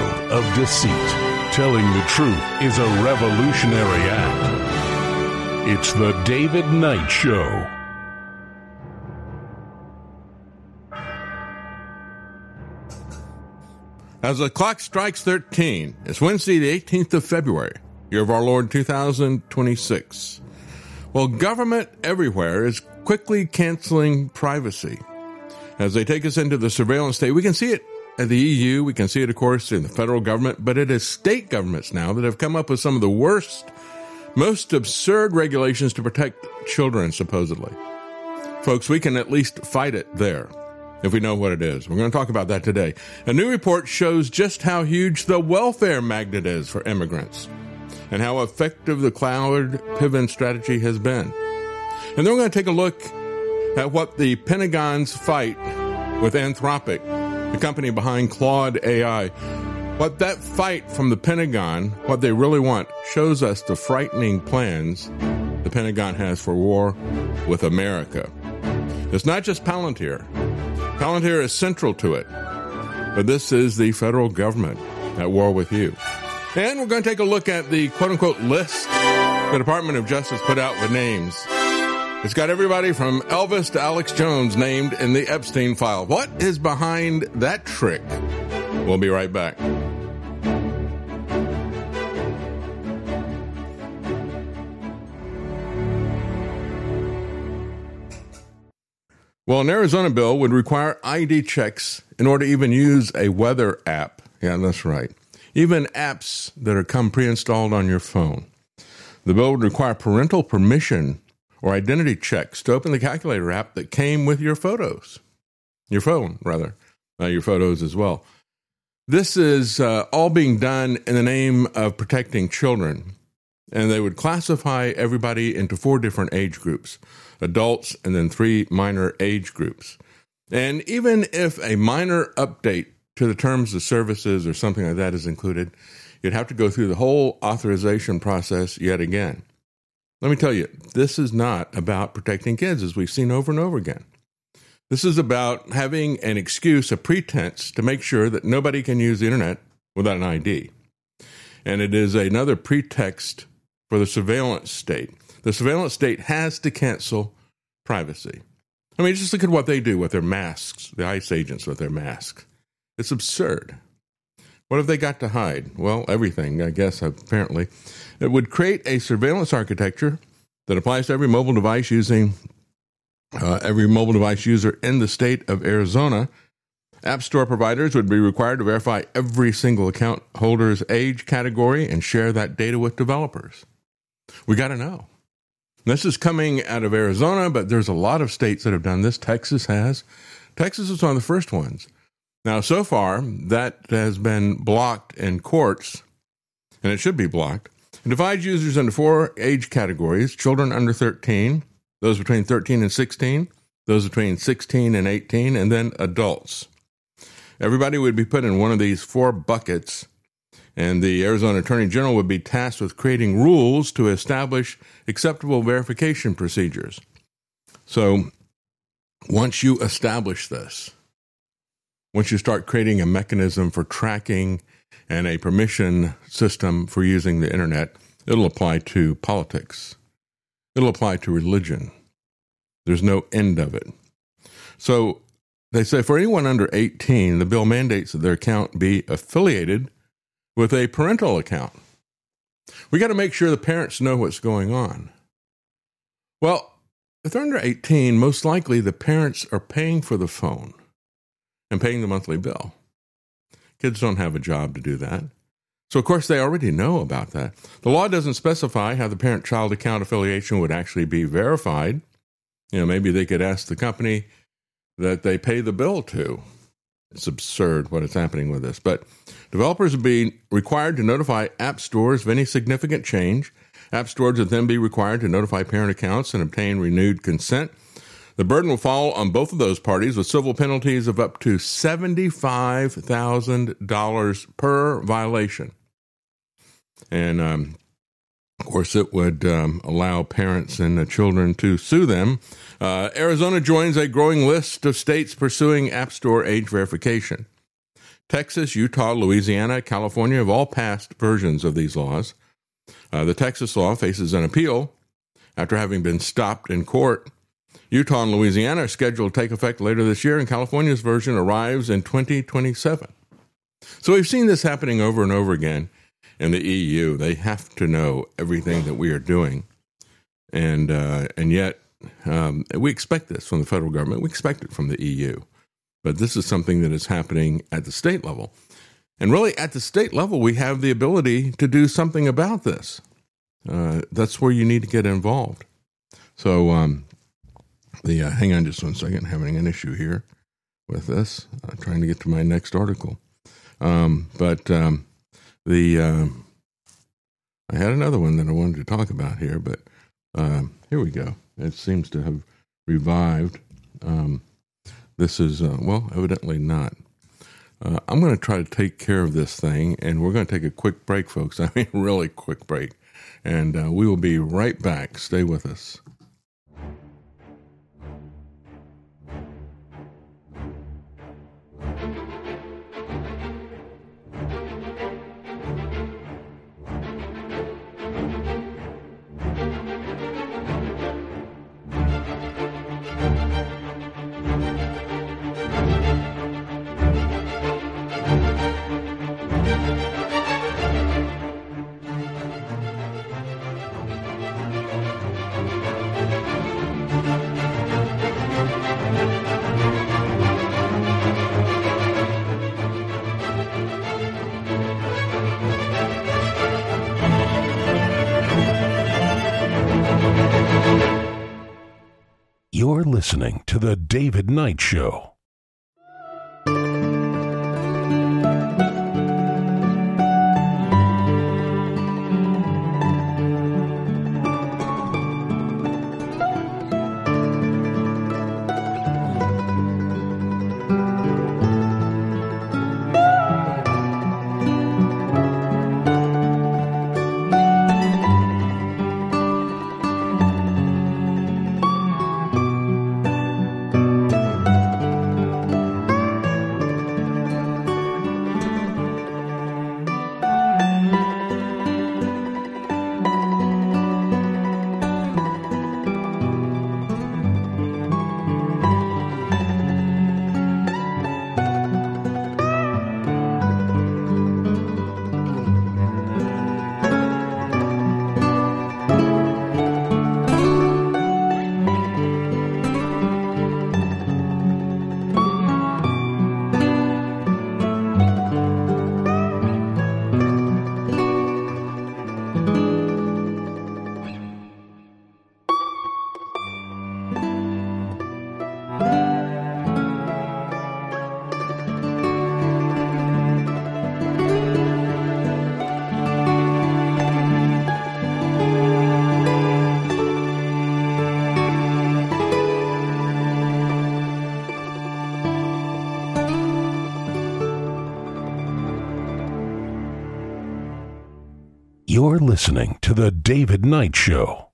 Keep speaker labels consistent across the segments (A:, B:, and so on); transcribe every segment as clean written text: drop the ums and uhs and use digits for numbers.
A: world of deceit, telling the truth is a revolutionary act. It's the David Knight Show.
B: As the clock strikes 13, it's Wednesday, the 18th of February, year of our Lord 2026. Well, government everywhere is quickly canceling privacy. As they take us into the surveillance state, we can see it at the EU, we can see it, of course, in the federal government, but it is state governments now that have come up with some of the worst, most absurd regulations to protect children, supposedly. Folks, we can at least fight it there, if we know what it is. We're going to talk about that today. A new report shows just how huge the welfare magnet is for immigrants and how effective the Cloward-Piven strategy has been. And then we're going to take a look at what the Pentagon's fight with Anthropic, the company behind Claude AI, what that fight from the Pentagon, what they really want, shows us the frightening plans the Pentagon has for war with America. It's not just Palantir. Palantir is central to it, but this is the federal government at war with you. And we're going to take a look at the quote-unquote list the Department of Justice put out with names. It's got everybody from Elvis to Alex Jones named in the Epstein file. What is behind that trick? We'll be right back. Well, an Arizona bill would require ID checks in order to even use a weather app. Yeah, that's right. Even apps that are come pre-installed on your phone. The bill would require parental permission or identity checks to open the calculator app that came with your photos. Your phone, rather. Your photos as well. This is all being done in the name of protecting children. And they would classify everybody into 4 different age groups. Adults, and then 3 minor age groups. And even if a minor update to the terms of services or something like that is included, you'd have to go through the whole authorization process yet again. Let me tell you, this is not about protecting kids, as we've seen over and over again. This is about having an excuse, a pretense, to make sure that nobody can use the internet without an ID. And it is another pretext for the surveillance state. The surveillance state has to cancel privacy. I mean, just look at what they do with their masks, the ICE agents with their masks. It's absurd. What have they got to hide? Well, everything, I guess, apparently. It would create a surveillance architecture that applies to every mobile device user in the state of Arizona. App Store providers would be required to verify every single account holder's age category and share that data with developers. We got to know. This is coming out of Arizona, but there's a lot of states that have done this. Texas has. Texas is one of the first ones. Now, so far, that has been blocked in courts, and it should be blocked. It divides users into 4 age categories: children under 13, those between 13 and 16, those between 16 and 18, and then adults. Everybody would be put in one of these 4 buckets, and the Arizona Attorney General would be tasked with creating rules to establish acceptable verification procedures. So once you establish this, once you start creating a mechanism for tracking and a permission system for using the internet, it'll apply to politics. It'll apply to religion. There's no end of it. So they say for anyone under 18, the bill mandates that their account be affiliated with a parental account. We got to make sure the parents know what's going on. Well, if they're under 18, most likely the parents are paying for the phone and paying the monthly bill. Kids don't have a job to do that. So, of course, they already know about that. The law doesn't specify how the parent-child account affiliation would actually be verified. Maybe they could ask the company that they pay the bill to. It's absurd what is happening with this. But developers would be required to notify app stores of any significant change. App stores would then be required to notify parent accounts and obtain renewed consent. The burden will fall on both of those parties with civil penalties of up to $75,000 per violation. And, of course, it would allow parents and children to sue them. Arizona joins a growing list of states pursuing App Store age verification. Texas, Utah, Louisiana, California have all passed versions of these laws. The Texas law faces an appeal after having been stopped in court. Utah and Louisiana are scheduled to take effect later this year, and California's version arrives in 2027. So we've seen this happening over and over again in the EU. They have to know everything that we are doing. And yet we expect this from the federal government. We expect it from the EU. But this is something that is happening at the state level. And really, at the state level, we have the ability to do something about this. That's where you need to get involved. So hang on just 1 second. I'm having an issue here with this. I'm trying to get to my next article. I had another one that I wanted to talk about here, but here we go. It seems to have revived. This is, evidently not. I'm going to try to take care of this thing, and we're going to take a quick break, folks. I mean, really quick break. And we will be right back. Stay with us.
A: You're listening to The David Knight Show. You're listening to The David Knight Show.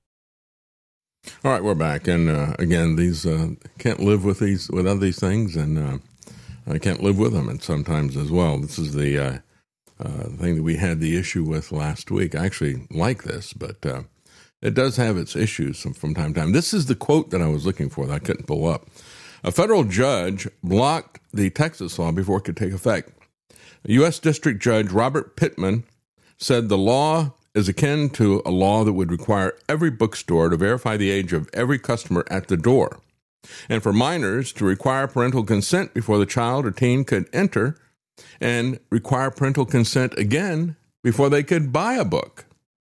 B: All right, we're back. And again, these can't live without these things, and I can't live with them and sometimes as well. This is the thing that we had the issue with last week. I actually like this, but it does have its issues from time to time. This is the quote that I was looking for that I couldn't pull up. A federal judge blocked the Texas law before it could take effect. U.S. District Judge Robert Pittman said the law is akin to a law that would require every bookstore to verify the age of every customer at the door, and for minors to require parental consent before the child or teen could enter, and require parental consent again before they could buy a book.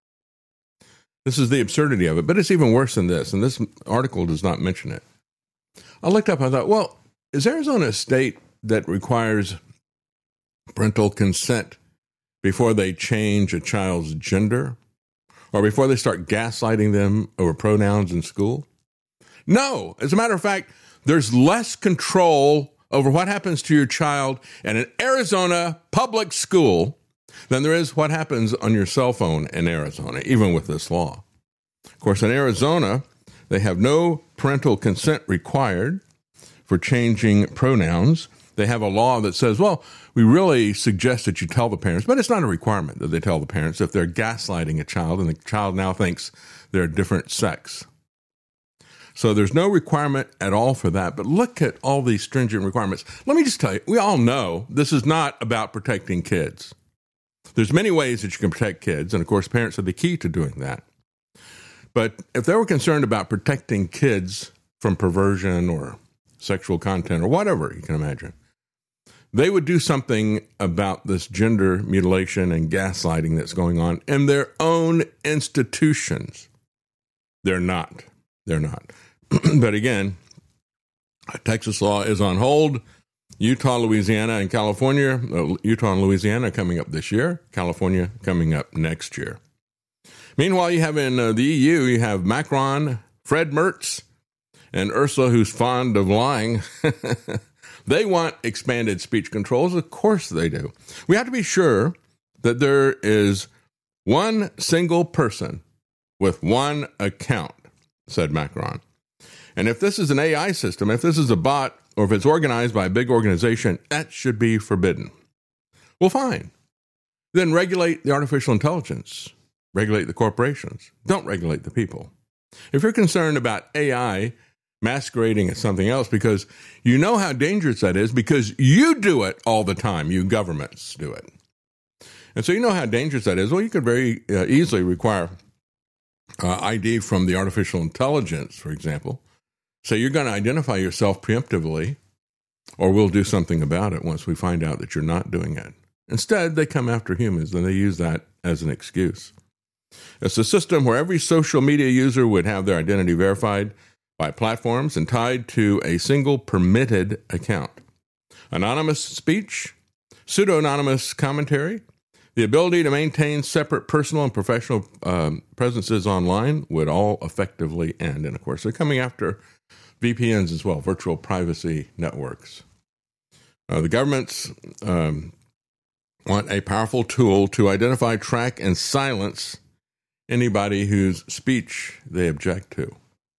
B: This is the absurdity of it, but it's even worse than this, and this article does not mention it. I looked up, I thought, well, is Arizona a state that requires parental consent before they change a child's gender, or before they start gaslighting them over pronouns in school? No. As a matter of fact, there's less control over what happens to your child in an Arizona public school than there is what happens on your cell phone in Arizona, even with this law. Of course, in Arizona, they have no parental consent required for changing pronouns. they have a law that says, well, we really suggest that you tell the parents, but it's not a requirement that they tell the parents if they're gaslighting a child and the child now thinks they're a different sex. So there's no requirement at all for that. But look at all these stringent requirements. Let me just tell you, we all know this is not about protecting kids. There's many ways that you can protect kids, and of course, parents are the key to doing that. But if they were concerned about protecting kids from perversion or sexual content or whatever you can imagine, they would do something about this gender mutilation and gaslighting that's going on in their own institutions. They're not. But again, Texas law is on hold. Utah, Louisiana, and California. Utah and Louisiana are coming up this year. California coming up next year. Meanwhile, you have in the EU, you have Macron, Fred Merz, and Ursula, who's fond of lying. They want expanded speech controls. Of course they do. We have to be sure that there is one single person with one account, said Macron. And if this is an AI system, if this is a bot, or if it's organized by a big organization, that should be forbidden. Well, fine. Then regulate the artificial intelligence. Regulate the corporations. Don't regulate the people. If you're concerned about AI masquerading as something else because you know how dangerous that is because you do it all the time, you governments do it. And so you know how dangerous that is. Well, you could very easily require ID from the artificial intelligence, for example. So you're going to identify yourself preemptively, or we'll do something about it once we find out that you're not doing it. Instead, they come after humans, and they use that as an excuse. It's a system where every social media user would have their identity verified by platforms and tied to a single permitted account. Anonymous speech, pseudo-anonymous commentary, the ability to maintain separate personal and professional presences online would all effectively end. And of course, they're coming after VPNs as well, virtual privacy networks. The governments want a powerful tool to identify, track, and silence anybody whose speech they object to.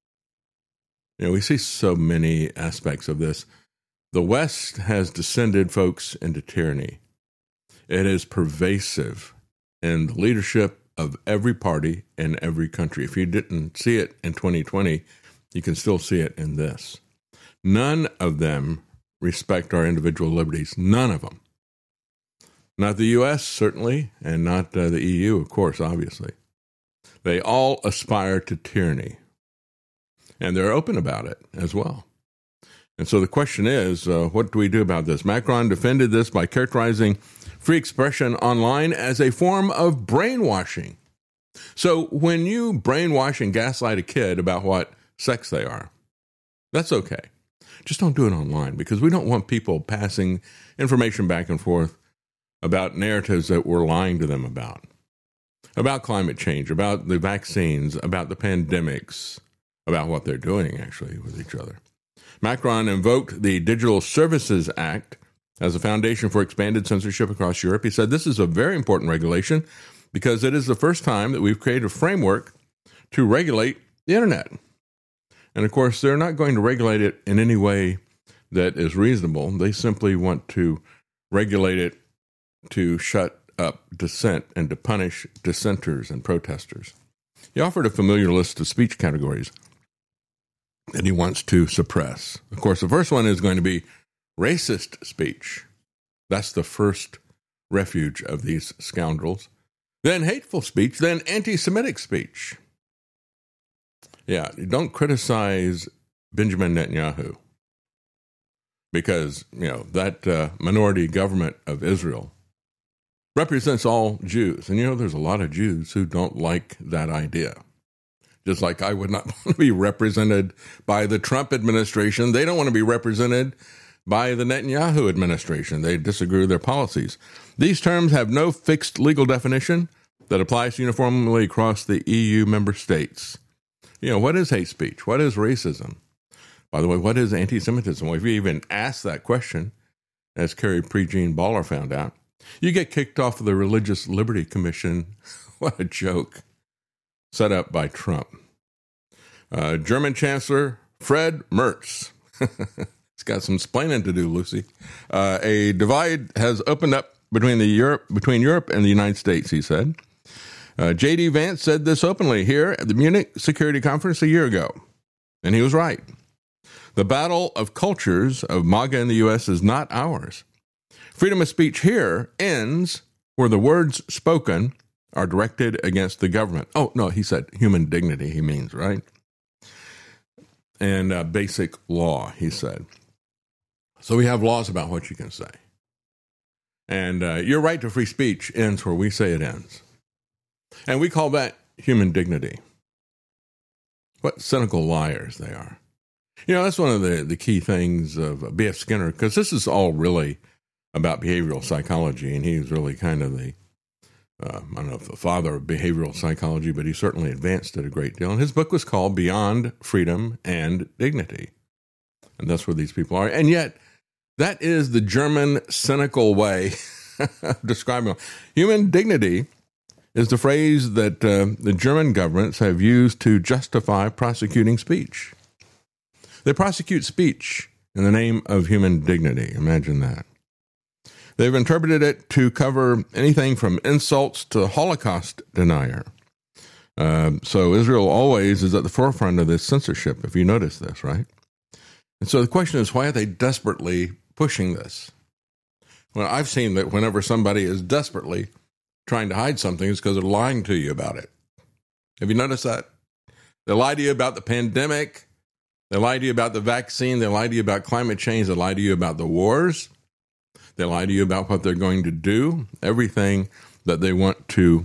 B: You know, we see so many aspects of this. The West has descended, folks, into tyranny. It is pervasive in the leadership of every party in every country. If you didn't see it in 2020, you can still see it in this. None of them respect our individual liberties. None of them. Not the U.S., certainly, and not the EU, of course, obviously. They all aspire to tyranny, and they're open about it as well. And so the question is, what do we do about this? Macron defended this by characterizing free expression online as a form of brainwashing. So when you brainwash and gaslight a kid about what sex they are, that's okay. Just don't do it online, because we don't want people passing information back and forth about narratives that we're lying to them about climate change, about the vaccines, about the pandemics, about what they're doing, actually, with each other. Macron invoked the Digital Services Act as a foundation for expanded censorship across Europe. He said this is a very important regulation because it is the first time that we've created a framework to regulate the internet. And, of course, they're not going to regulate it in any way that is reasonable. They simply want to regulate it to shut up dissent and to punish dissenters and protesters. He offered a familiar list of speech categories that he wants to suppress. Of course, the first one is going to be racist speech. That's the first refuge of these scoundrels. Then hateful speech, then anti-Semitic speech. Yeah, don't criticize Benjamin Netanyahu because, that minority government of Israel represents all Jews. And, there's a lot of Jews who don't like that idea. Just like I would not want to be represented by the Trump administration. They don't want to be represented by the Netanyahu administration. They disagree with their policies. These terms have no fixed legal definition that applies uniformly across the EU member states. What is hate speech? What is racism? By the way, what is anti-Semitism? Well, if you even ask that question, as Carrie Prejean-Baller found out, you get kicked off of the Religious Liberty Commission. What a joke. Set up by Trump. German Chancellor Fred Merz. It's got some splaining to do, Lucy. A divide has opened up between Europe and the United States, he said. J.D. Vance said this openly here at the Munich Security Conference a year ago, and he was right. The battle of cultures of MAGA in the U.S. is not ours. Freedom of speech here ends where the words spoken are directed against the government. Oh, no, he said human dignity, he means, right? And basic law, he said. So we have laws about what you can say. And your right to free speech ends where we say it ends. And we call that human dignity. What cynical liars they are. You know, that's one of the key things of B.F. Skinner, because this is all really about behavioral psychology, and he's really kind of the, I don't know if the father of behavioral psychology, but he certainly advanced it a great deal. And his book was called Beyond Freedom and Dignity. And that's where these people are. And yet, that is the German cynical way of describing it. Human dignity is the phrase that the German governments have used to justify prosecuting speech. They prosecute speech in the name of human dignity. Imagine that. They've interpreted it to cover anything from insults to Holocaust denier. So Israel always is at the forefront of this censorship, if you notice this, right? And so the question is, why are they desperately pushing this? Well, I've seen that whenever somebody is desperately trying to hide something, it's because they're lying to you about it. Have you noticed that? They lie to you about the pandemic. They lie to you about the vaccine. They lie to you about climate change. They lie to you about the wars. They lie to you about what they're going to do. Everything that they want to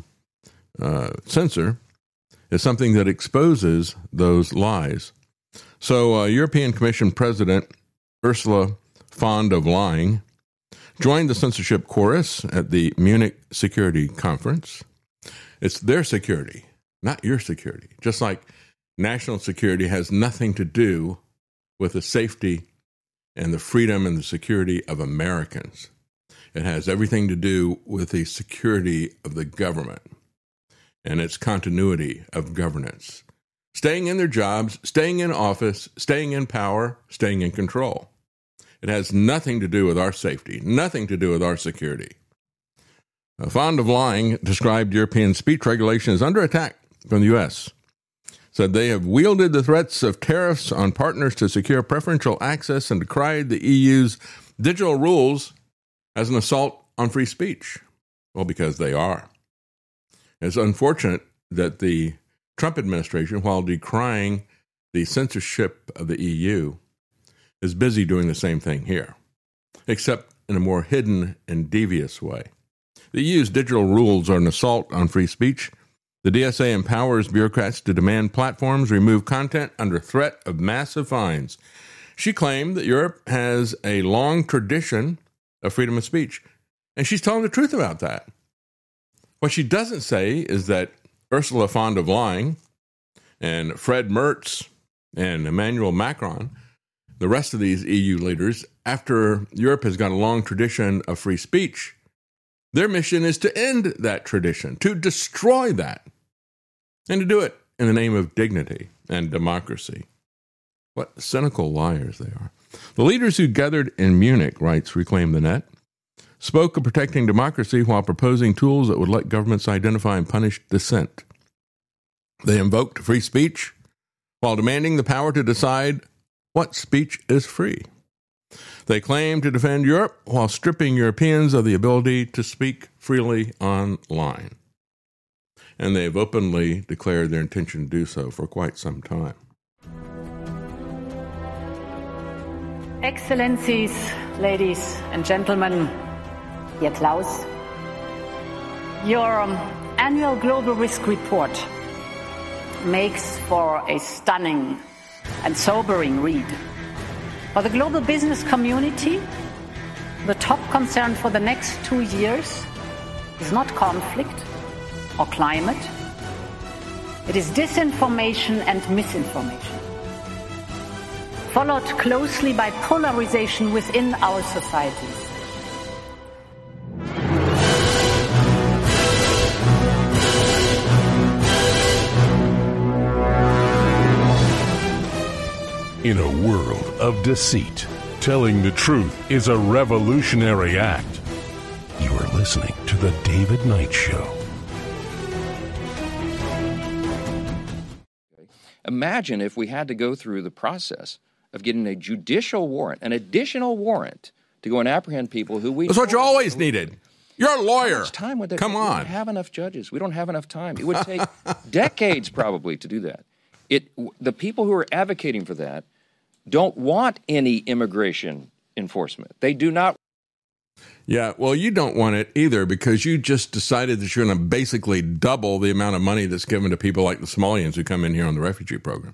B: censor is something that exposes those lies. So European Commission President Ursula von der Leyen joined the censorship chorus at the Munich Security Conference. It's their security, not your security. Just like national security has nothing to do with the safety and the freedom and the security of Americans. It has everything to do with the security of the government and its continuity of governance. Staying in their jobs, staying in office, staying in power, staying in control. It has nothing to do with our safety, nothing to do with our security. Von der Leyen described European speech regulation as under attack from the U.S., said they have wielded the threats of tariffs on partners to secure preferential access and decried the EU's digital rules as an assault on free speech. Well, because they are. It's unfortunate that the Trump administration, while decrying the censorship of the EU, is busy doing the same thing here, except in a more hidden and devious way. The EU's digital rules are an assault on free speech. The DSA empowers bureaucrats to demand platforms remove content under threat of massive fines. She claimed that Europe has a long tradition of freedom of speech, and she's telling the truth about that. What she doesn't say is that Ursula von der Leyen and Fred Merz and Emmanuel Macron, the rest of these EU leaders, after Europe has got a long tradition of free speech, their mission is to end that tradition, to destroy that, and to do it in the name of dignity and democracy. What cynical liars they are. The leaders who gathered in Munich, writes Reclaim the Net, spoke of protecting democracy while proposing tools that would let governments identify and punish dissent. They invoked free speech while demanding the power to decide what speech is free. They claim to defend Europe while stripping Europeans of the ability to speak freely online. And they have openly declared their intention to do so for quite some time.
C: Excellencies, ladies and gentlemen, dear Klaus, your annual Global Risk Report makes for a stunning and sobering read. For the global business community, the top concern for the next 2 years is not conflict or climate. It is disinformation and misinformation, followed closely by polarization within our societies.
A: In a world of deceit, Telling the truth is a revolutionary act. You are listening to The David Knight Show.
D: Imagine if we had to go through the process of getting a judicial warrant, an additional warrant, to go and apprehend people who we...
B: That's what you always needed. You're a lawyer.
D: How much time would that
B: Come
D: take?
B: on.
D: We don't have enough judges. We don't have enough time. It would take decades probably to do that. The people who are advocating for that don't want any immigration enforcement. They do not.
B: Yeah, well, you don't want it either because you just decided that you're going to basically double the amount of money that's given to people like the Somalians who come in here on the refugee program.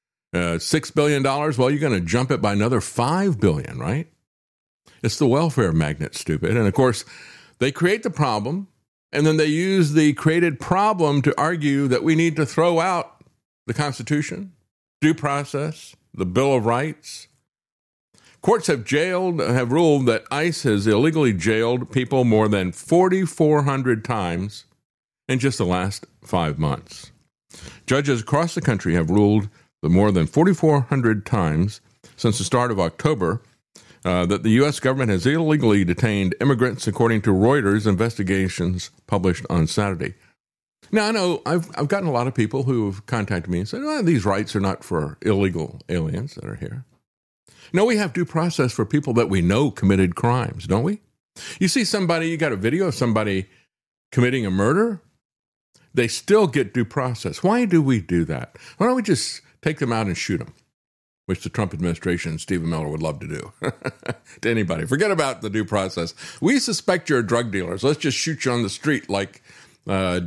B: $6 billion, well, you're going to jump it by another $5 billion, right? It's the welfare magnet, stupid. And, of course, they create the problem, and then they use the created problem to argue that we need to throw out the Constitution, due process, the Bill of Rights. Courts have ruled that ICE has illegally jailed people more than 4,400 times in just the last 5 months. Judges across the country have ruled that more than 4,400 times since the start of October that the U.S. government has illegally detained immigrants, according to Reuters investigations published on Saturday. Now, I know I've gotten a lot of people who have contacted me and said, well, these rights are not for illegal aliens that are here. No, we have due process for people that we know committed crimes, don't we? You see somebody, you got a video of somebody committing a murder, they still get due process. Why do we do that? Why don't we just take them out and shoot them, which the Trump administration and Stephen Miller would love to do to anybody. Forget about the due process. We suspect you're a drug dealer, so let's just shoot you on the street like Robert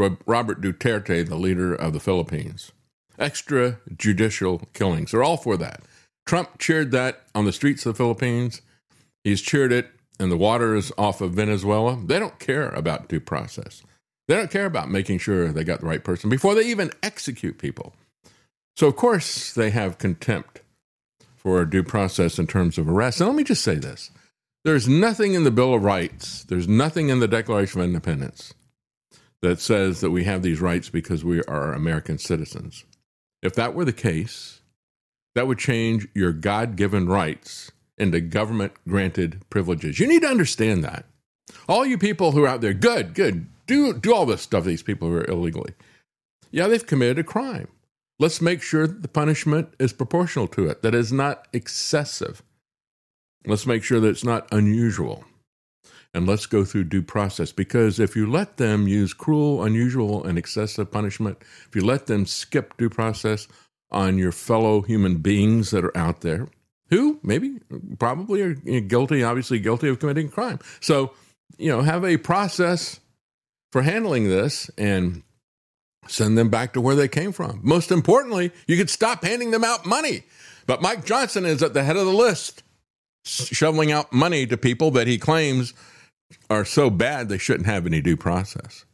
B: Duterte, the leader of the Philippines. Extrajudicial killings. They're all for that. Trump cheered that on the streets of the Philippines. He's cheered it in the waters off of Venezuela. They don't care about due process. They don't care about making sure they got the right person before they even execute people. So, of course, they have contempt for due process in terms of arrest. And let me just say this. There's nothing in the Bill of Rights, there's nothing in the Declaration of Independence that says that we have these rights because we are American citizens. If that were the case, that would change your God-given rights into government-granted privileges. You need to understand that. All you people who are out there, good, do all this stuff, these people who are illegally. Yeah, they've committed a crime. Let's make sure that the punishment is proportional to it, that it's not excessive. Let's make sure that it's not unusual. And let's go through due process, because if you let them use cruel, unusual, and excessive punishment, if you let them skip due process on your fellow human beings that are out there, who probably are obviously guilty of committing crime. So, have a process for handling this and send them back to where they came from. Most importantly, you could stop handing them out money. But Mike Johnson is at the head of the list, shoveling out money to people that he claims are so bad they shouldn't have any due process.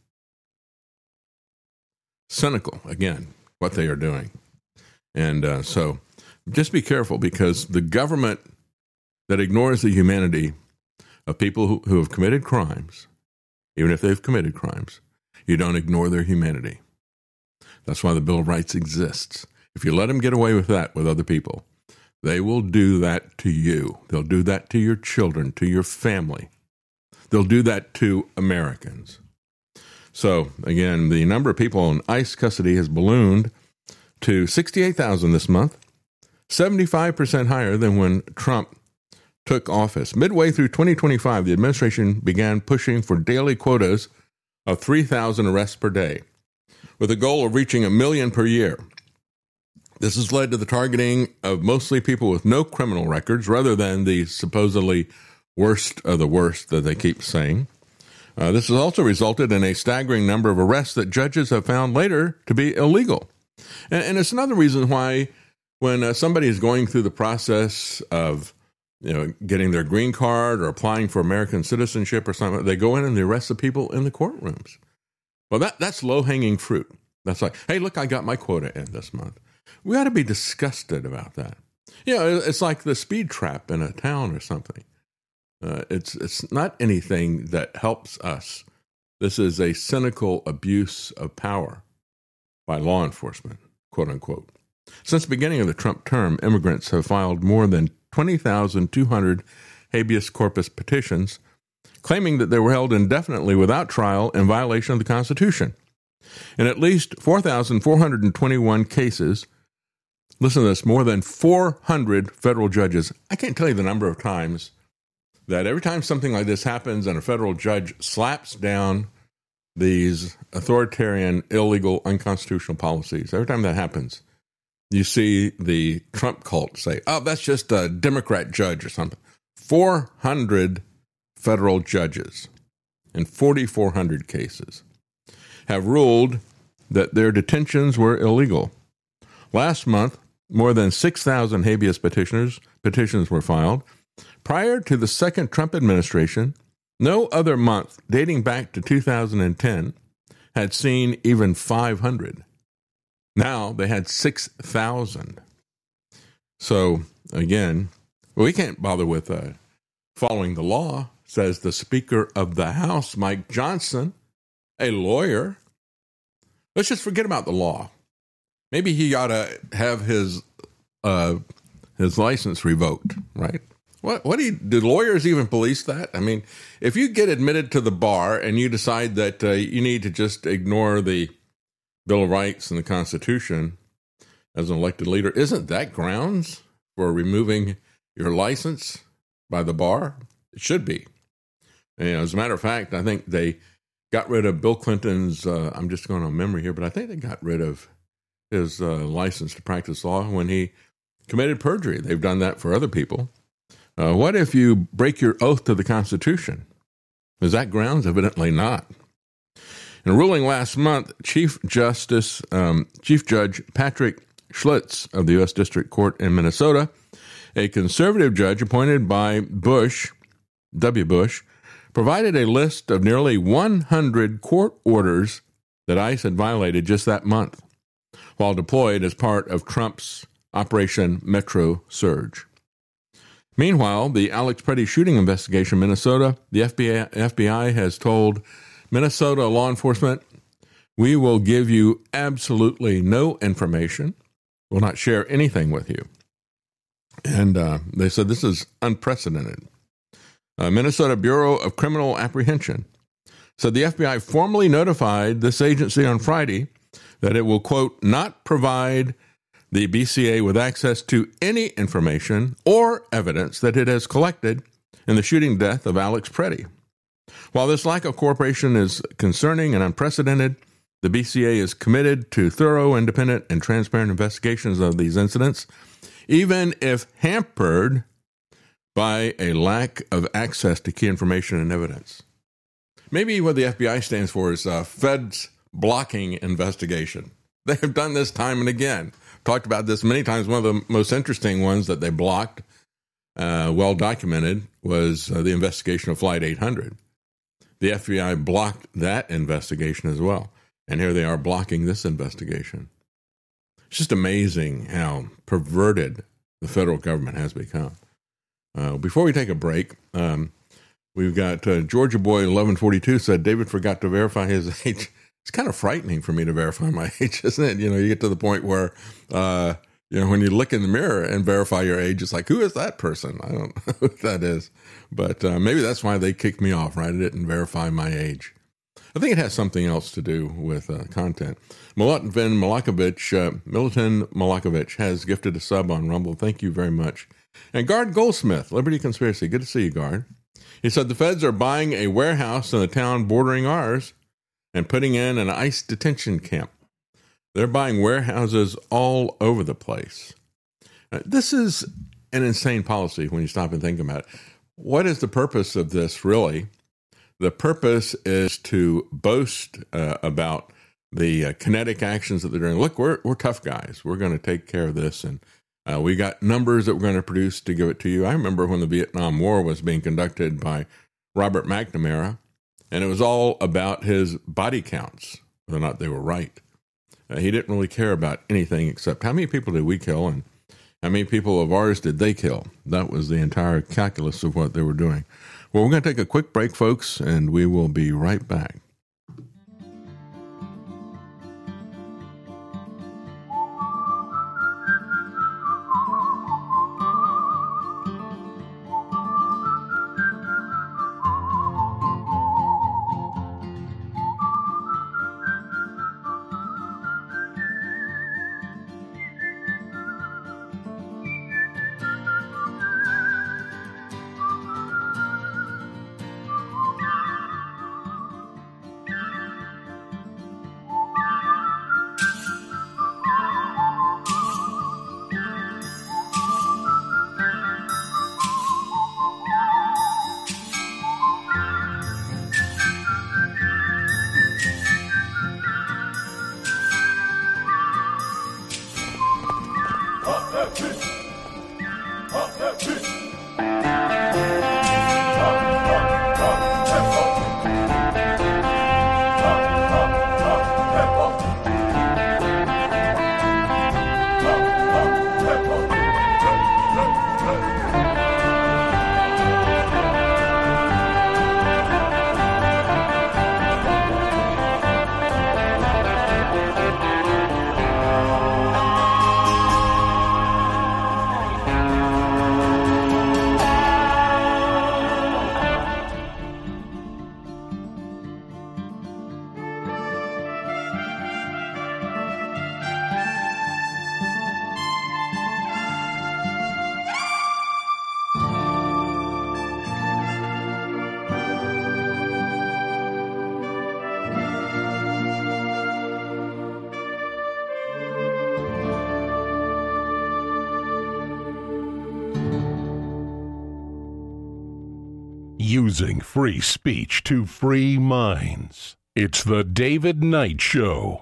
B: Cynical, again, what they are doing. And so just be careful, because the government that ignores the humanity of people who have committed crimes, even if they've committed crimes, you don't ignore their humanity. That's why the Bill of Rights exists. If you let them get away with that with other people, they will do that to you. They'll do that to your children, to your family. They'll do that to Americans. So, again, the number of people in ICE custody has ballooned to 68,000 this month, 75% higher than when Trump took office. Midway through 2025, the administration began pushing for daily quotas of 3,000 arrests per day, with a goal of reaching 1 million per year. This has led to the targeting of mostly people with no criminal records, rather than the supposedly worst of the worst that they keep saying. This has also resulted in a staggering number of arrests that judges have found later to be illegal. And it's another reason why when somebody is going through the process of getting their green card or applying for American citizenship or something, they go in and they arrest the people in the courtrooms. Well, that's low-hanging fruit. That's like, hey, look, I got my quota in this month. We ought to be disgusted about that. It's like the speed trap in a town or something. It's not anything that helps us. This is a cynical abuse of power by law enforcement, quote unquote. Since the beginning of the Trump term, immigrants have filed more than 20,200 habeas corpus petitions, claiming that they were held indefinitely without trial in violation of the Constitution. In at least 4,421 cases, listen to this, more than 400 federal judges. I can't tell you the number of times that every time something like this happens and a federal judge slaps down these authoritarian, illegal, unconstitutional policies, every time that happens, you see the Trump cult say, oh, that's just a Democrat judge or something. 400 federal judges in 4,400 cases have ruled that their detentions were illegal. Last month, more than 6,000 habeas petitions were filed. Prior to the second Trump administration, no other month dating back to 2010 had seen even 500. Now they had 6,000. So, again, we can't bother with following the law, says the Speaker of the House, Mike Johnson, a lawyer. Let's just forget about the law. Maybe he ought to have his license revoked, right? Do lawyers even police that? I mean, if you get admitted to the bar and you decide that you need to just ignore the Bill of Rights and the Constitution as an elected leader, isn't that grounds for removing your license by the bar? It should be. And, as a matter of fact, I think they got rid of Bill Clinton's, I'm just going on memory here, but I think they got rid of his license to practice law when he committed perjury. They've done that for other people. What if you break your oath to the Constitution? Is that grounds? Evidently not. In a ruling last month, Chief Judge Patrick Schlitz of the U.S. District Court in Minnesota, a conservative judge appointed by W. Bush, provided a list of nearly 100 court orders that ICE had violated just that month, while deployed as part of Trump's Operation Metro Surge. Meanwhile, the Alex Preddy shooting investigation in Minnesota, the FBI has told Minnesota law enforcement, we will give you absolutely no information, will not share anything with you. And they said this is unprecedented. Minnesota Bureau of Criminal Apprehension said the FBI formally notified this agency on Friday that it will, quote, not provide the BCA with access to any information or evidence that it has collected in the shooting death of Alex Preddy. While this lack of cooperation is concerning and unprecedented, the BCA is committed to thorough, independent, and transparent investigations of these incidents, even if hampered by a lack of access to key information and evidence. Maybe what the FBI stands for is Feds Blocking Investigation. They have done this time and again. Talked about this many times. One of the most interesting ones that they blocked, well documented, was the investigation of Flight 800. The FBI blocked that investigation as well. And here they are blocking this investigation. It's just amazing how perverted the federal government has become. Before we take a break, we've got Georgia Boy 1142 said David forgot to verify his age. It's kind of frightening for me to verify my age, isn't it? You get to the point where, when you look in the mirror and verify your age, it's like, who is that person? I don't know who that is. But maybe that's why they kicked me off, right? I didn't verify my age. I think it has something else to do with content. Milutin Malakovich has gifted a sub on Rumble. Thank you very much. And Guard Goldsmith, Liberty Conspiracy. Good to see you, Guard. He said the feds are buying a warehouse in the town bordering ours and putting in an ICE detention camp. They're buying warehouses all over the place. This is an insane policy when you stop and think about it. What is the purpose of this, really? The purpose is to boast about the kinetic actions that they're doing. Look, we're tough guys. We're going to take care of this, and we got numbers that we're going to produce to give it to you. I remember when the Vietnam War was being conducted by Robert McNamara, and it was all about his body counts, whether or not they were right. He didn't really care about anything except how many people did we kill and how many people of ours did they kill. That was the entire calculus of what they were doing. Well, we're going to take a quick break, folks, and we will be right back.
A: using free speech to free minds. It's the David Knight Show.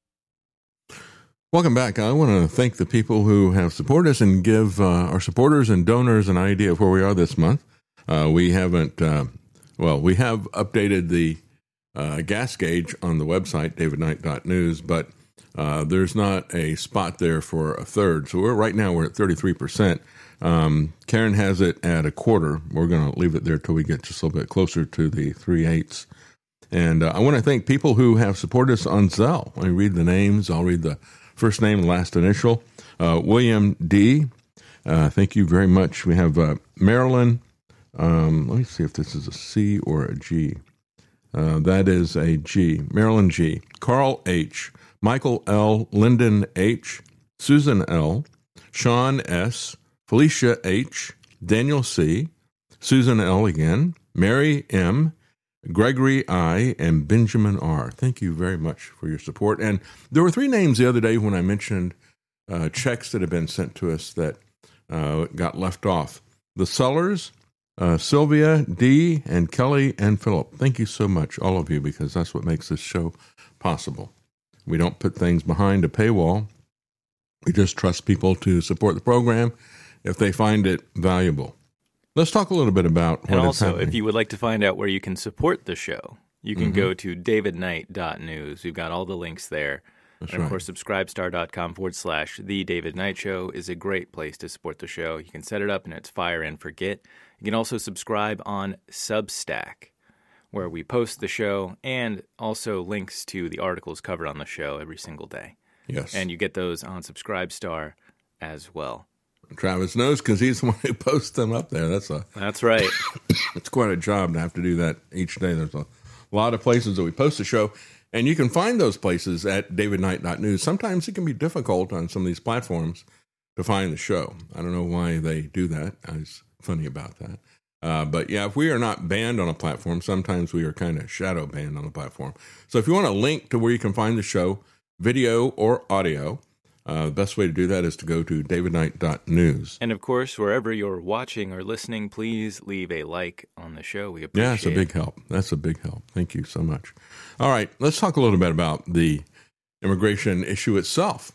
B: Welcome back. I want to thank the people who have supported us and give our supporters and donors an idea of where we are this month. We have updated the gas gauge on the website, davidknight.news, but there's not a spot there for a third. So we're at 33%. Karen has it at a quarter. We're going to leave it there till we get just a little bit closer to the 3/8. And I want to thank people who have supported us on Zelle. Let me read the names. I'll read the first name and last initial. William D. Thank you very much. We have Marilyn. Let me see if this is a C or a G. That is a G. Marilyn G. Carl H. Michael L. Lyndon H. Susan L. Sean S. Felicia H. Daniel C. Susan L. again. Mary M. Gregory I. and Benjamin R. Thank you very much for your support. And there were 3 names the other day when I mentioned checks that have been sent to us that got left off. The Sellers, Sylvia D. and Kelly and Philip. Thank you so much, all of you, because that's what makes this show possible. We don't put things behind a paywall. We just trust people to support the program if they find it valuable. Let's talk a little bit about what is happening.
E: And also, if you would like to find out where you can support the show, you can go to davidknight.news. We've got all the links there.
B: That's
E: and, of
B: right.
E: course, subscribestar.com/The David Knight Show is a great place to support the show. You can set it up and it's fire and forget. You can also subscribe on Substack, where we post the show and also links to the articles covered on the show every single day.
B: Yes.
E: And you get those on Subscribestar as well.
B: Travis knows because he's the one who posts them up there. That's
E: right.
B: It's quite a job to have to do that each day. There's a lot of places that we post the show, and you can find those places at davidknight.news. Sometimes it can be difficult on some of these platforms to find the show. I don't know why they do that. I was funny about that. But yeah, if we are not banned on a platform, sometimes we are kind of shadow banned on the platform. So if you want a link to where you can find the show, video or audio, the best way to do that is to go to davidknight.news.
E: And, of course, wherever you're watching or listening, please leave a like on the show. We appreciate it.
B: Yeah, it's a big help. That's a big help. Thank you so much. All right, let's talk a little bit about the immigration issue itself.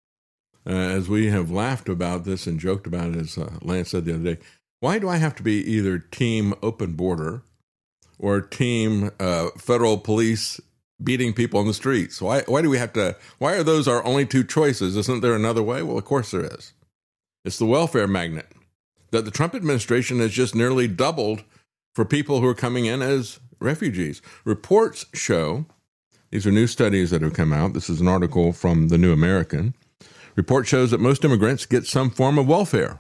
B: As we have laughed about this and joked about it, as Lance said the other day, why do I have to be either team open border or team federal police beating people on the streets? Why do we have to? Why are those our only 2 choices? Isn't there another way? Well, of course there is. It's the welfare magnet that the Trump administration has just nearly doubled for people who are coming in as refugees. Reports show, these are new studies that have come out. This is an article from the New American. Report shows that most immigrants get some form of welfare.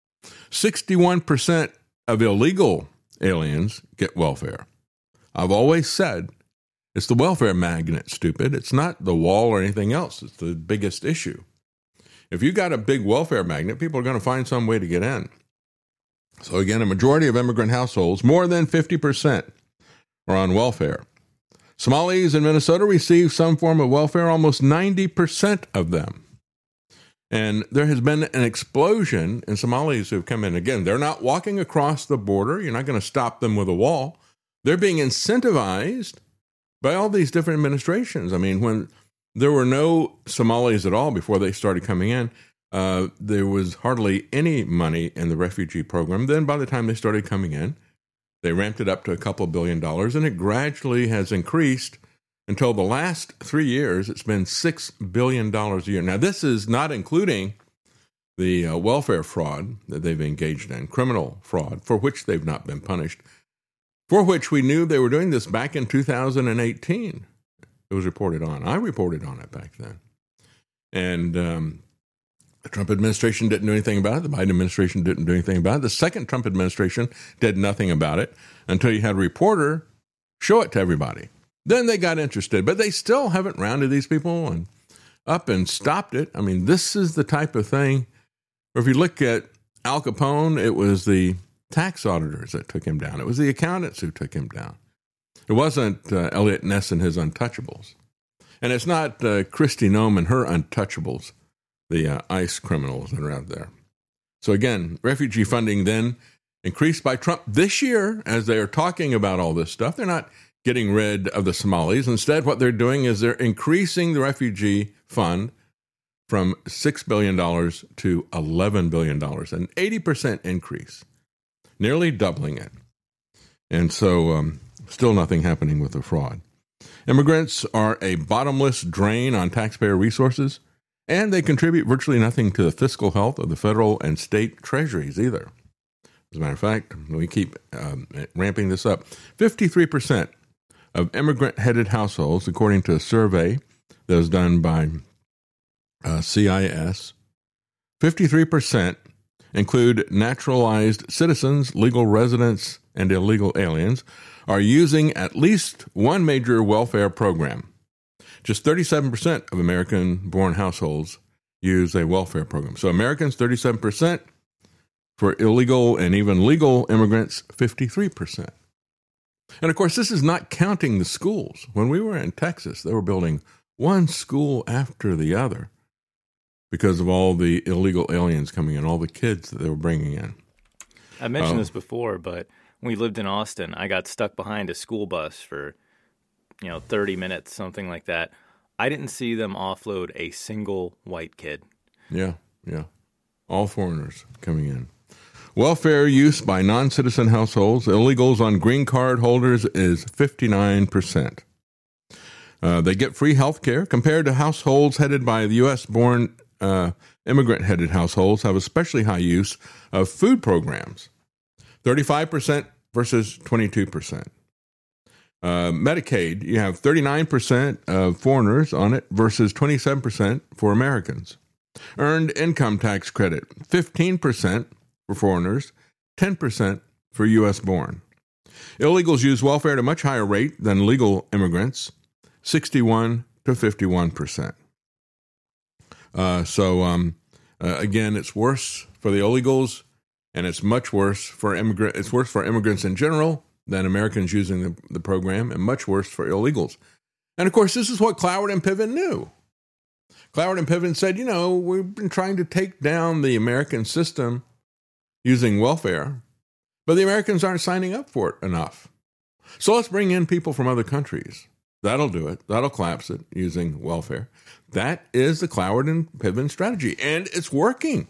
B: 61% of illegal aliens get welfare. I've always said it's the welfare magnet, stupid. It's not the wall or anything else. It's the biggest issue. If you got a big welfare magnet, people are going to find some way to get in. So again, a majority of immigrant households, more than 50%, are on welfare. Somalis in Minnesota receive some form of welfare, almost 90% of them. And there has been an explosion in Somalis who have come in. Again, they're not walking across the border. You're not going to stop them with a wall. They're being incentivized by all these different administrations. I mean, when there were no Somalis at all before they started coming in, there was hardly any money in the refugee program. Then by the time they started coming in, they ramped it up to a couple $2 billion, and it gradually has increased until the last 3 years, it's been $6 billion a year. Now, this is not including the welfare fraud that they've engaged in, criminal fraud, for which they've not been punished, for which we knew they were doing this back in 2018. It was reported on. I reported on it back then. And the Trump administration didn't do anything about it. The Biden administration didn't do anything about it. The second Trump administration did nothing about it until you had a reporter show it to everybody. Then they got interested, but they still haven't rounded these people and up and stopped it. I mean, this is the type of thing, or if you look at Al Capone, it was the tax auditors that took him down. It was the accountants who took him down. It wasn't Elliot Ness and his untouchables. And it's not Kristi Noem and her untouchables, the ICE criminals that are out there. So again, refugee funding then increased by Trump this year as they are talking about all this stuff. They're not getting rid of the Somalis. Instead, what they're doing is they're increasing the refugee fund from $6 billion to $11 billion, an 80% increase, nearly doubling it. And so still nothing happening with the fraud. Immigrants are a bottomless drain on taxpayer resources, and they contribute virtually nothing to the fiscal health of the federal and state treasuries either. As a matter of fact, we keep ramping this up. 53% of immigrant-headed households, according to a survey that was done by CIS, 53% include naturalized citizens, legal residents, and illegal aliens, are using at least one major welfare program. Just 37% of American-born households use a welfare program. So Americans, 37%. For illegal and even legal immigrants, 53%. And of course, this is not counting the schools. When we were in Texas, they were building one school after the other because of all the illegal aliens coming in, all the kids that they were bringing in.
E: I mentioned this before, but when we lived in Austin, I got stuck behind a school bus for 30 minutes, something like that. I didn't see them offload a single white kid.
B: Yeah. All foreigners coming in. Welfare use by non-citizen households, illegals on green card holders is 59%. They get free health care compared to households headed by the U.S.-born immigrant-headed households have especially high use of food programs, 35% versus 22%. Medicaid, you have 39% of foreigners on it versus 27% for Americans. Earned income tax credit, 15% for foreigners, 10% for U.S.-born. Illegals use welfare at a much higher rate than legal immigrants, 61 to 51%. Again, it's worse for the illegals, and it's much worse for immigrants. It's worse for immigrants in general than Americans using the program, and much worse for illegals. And of course, this is what Cloward and Piven knew. Cloward and Piven said, we've been trying to take down the American system using welfare, but the Americans aren't signing up for it enough. So let's bring in people from other countries. That'll do it. That'll collapse it using welfare. That is the Cloward and Piven strategy, and it's working.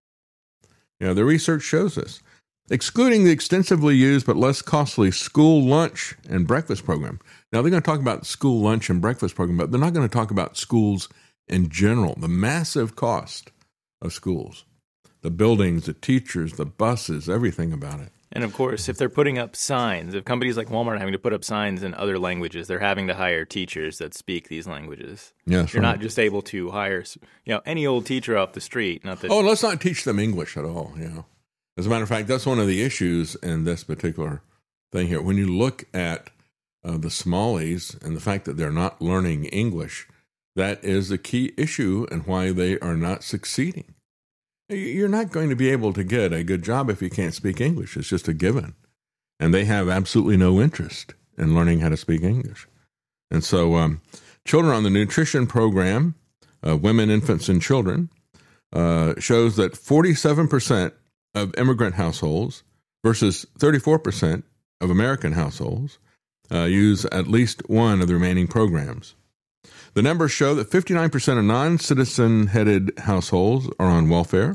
B: The research shows this. Excluding the extensively used but less costly school lunch and breakfast program. Now, they're going to talk about school lunch and breakfast program, but they're not going to talk about schools in general, the massive cost of schools. The buildings, the teachers, the buses, everything about it.
E: And of course, if they're putting up signs, if companies like Walmart are having to put up signs in other languages, they're having to hire teachers that speak these languages.
B: Yes,
E: You're not just able to hire, any old teacher off the street.
B: Let's not teach them English at all. As a matter of fact, that's one of the issues in this particular thing here. When you look at the Somalis and the fact that they're not learning English, that is a key issue and why they are not succeeding. You're not going to be able to get a good job if you can't speak English. It's just a given. And they have absolutely no interest in learning how to speak English. And so children on the nutrition program, Women, Infants, and Children, shows that 47% of immigrant households versus 34% of American households use at least one of the remaining programs. The numbers show that 59% of non-citizen-headed households are on welfare.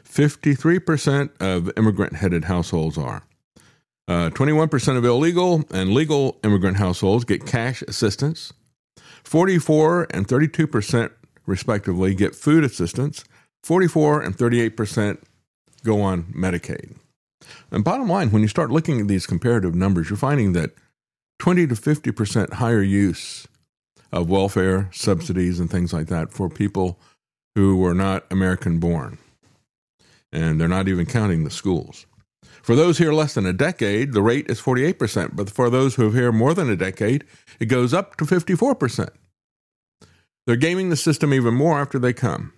B: 53% of immigrant-headed households are. 21% of illegal and legal immigrant households get cash assistance. 44 and 32%, respectively, get food assistance. 44 and 38% go on Medicaid. And bottom line, when you start looking at these comparative numbers, you're finding that 20 to 50% higher use of welfare, subsidies, and things like that for people who were not American-born. And they're not even counting the schools. For those here less than a decade, the rate is 48%, but for those who are here more than a decade, it goes up to 54%. They're gaming the system even more after they come.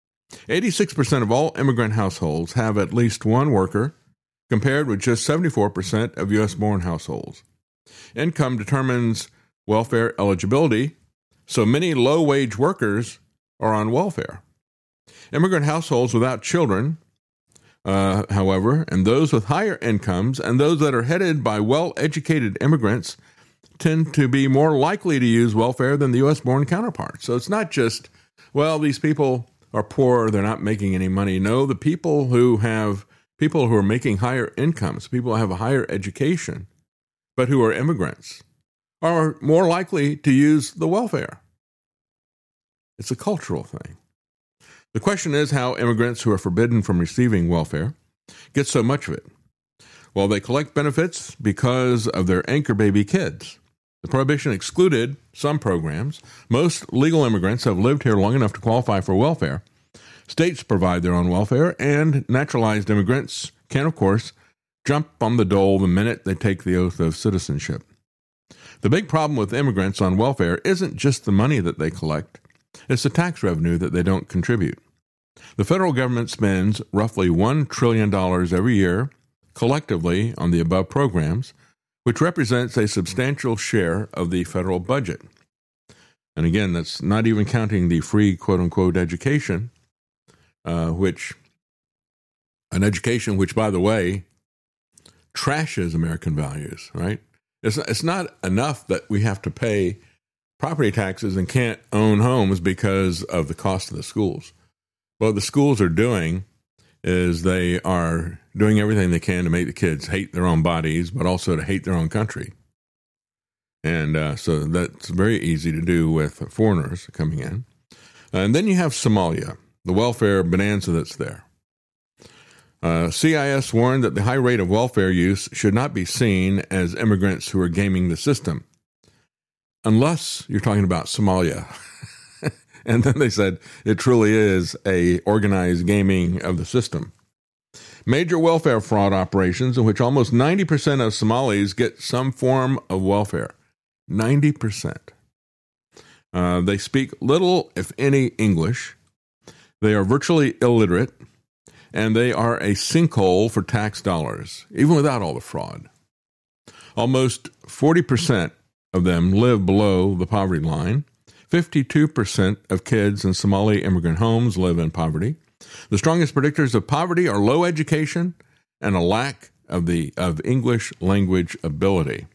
B: 86% of all immigrant households have at least one worker, compared with just 74% of U.S.-born households. Income determines welfare eligibility, so many low-wage workers are on welfare. Immigrant households without children however, and those with higher incomes and those that are headed by well-educated immigrants tend to be more likely to use welfare than the U.S.-born counterparts. So it's not just, well, these people are poor, they're not making any money. No, the people who are making higher incomes, people who have a higher education, but who are immigrants, are more likely to use the welfare. It's a cultural thing. The question is how immigrants who are forbidden from receiving welfare get so much of it. Well, they collect benefits because of their anchor baby kids. The prohibition excluded some programs. Most legal immigrants have lived here long enough to qualify for welfare. States provide their own welfare, and naturalized immigrants can, of course, jump on the dole the minute they take the oath of citizenship. The big problem with immigrants on welfare isn't just the money that they collect, it's the tax revenue that they don't contribute. The federal government spends roughly $1 trillion every year collectively on the above programs, which represents a substantial share of the federal budget. And again, that's not even counting the free quote-unquote education, which, by the way, trashes American values, right? It's not enough that we have to pay property taxes and can't own homes because of the cost of the schools. What the schools are doing is they are doing everything they can to make the kids hate their own bodies, but also to hate their own country. And so that's very easy to do with foreigners coming in. And then you have Somalia, the welfare bonanza that's there. CIS warned that the high rate of welfare use should not be seen as immigrants who are gaming the system, unless you're talking about Somalia. And then they said it truly is a organized gaming of the system. Major welfare fraud operations in which almost 90% of Somalis get some form of welfare. 90%. They speak little, if any, English. They are virtually illiterate, and they are a sinkhole for tax dollars, even without all the fraud. Almost 40% of them live below the poverty line. 52% of kids in Somali immigrant homes live in poverty. The strongest predictors of poverty are low education and a lack of English language ability.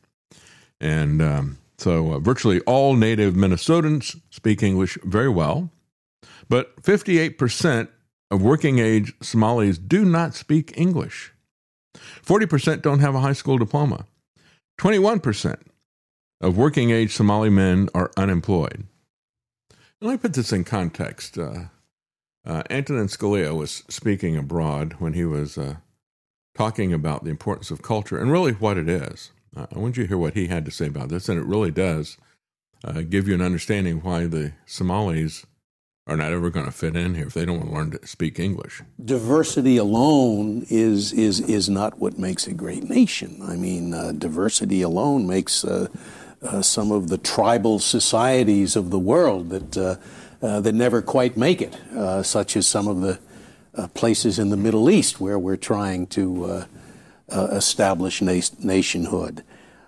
B: And so virtually all native Minnesotans speak English very well, but 58% of working-age Somalis do not speak English. 40% don't have a high school diploma. 21% of working-age Somali men are unemployed. Let me put this in context. Antonin Scalia was speaking abroad when he was talking about the importance of culture and really what it is. I want you to hear what he had to say about this, and it really does give you an understanding why the Somalis are not ever going to fit in here if they don't want to learn to speak English.
F: Diversity alone is not what makes a great nation. I mean, diversity alone makes some of the tribal societies of the world that never quite make it, such as some of the places in the Middle East where we're trying to establish nationhood.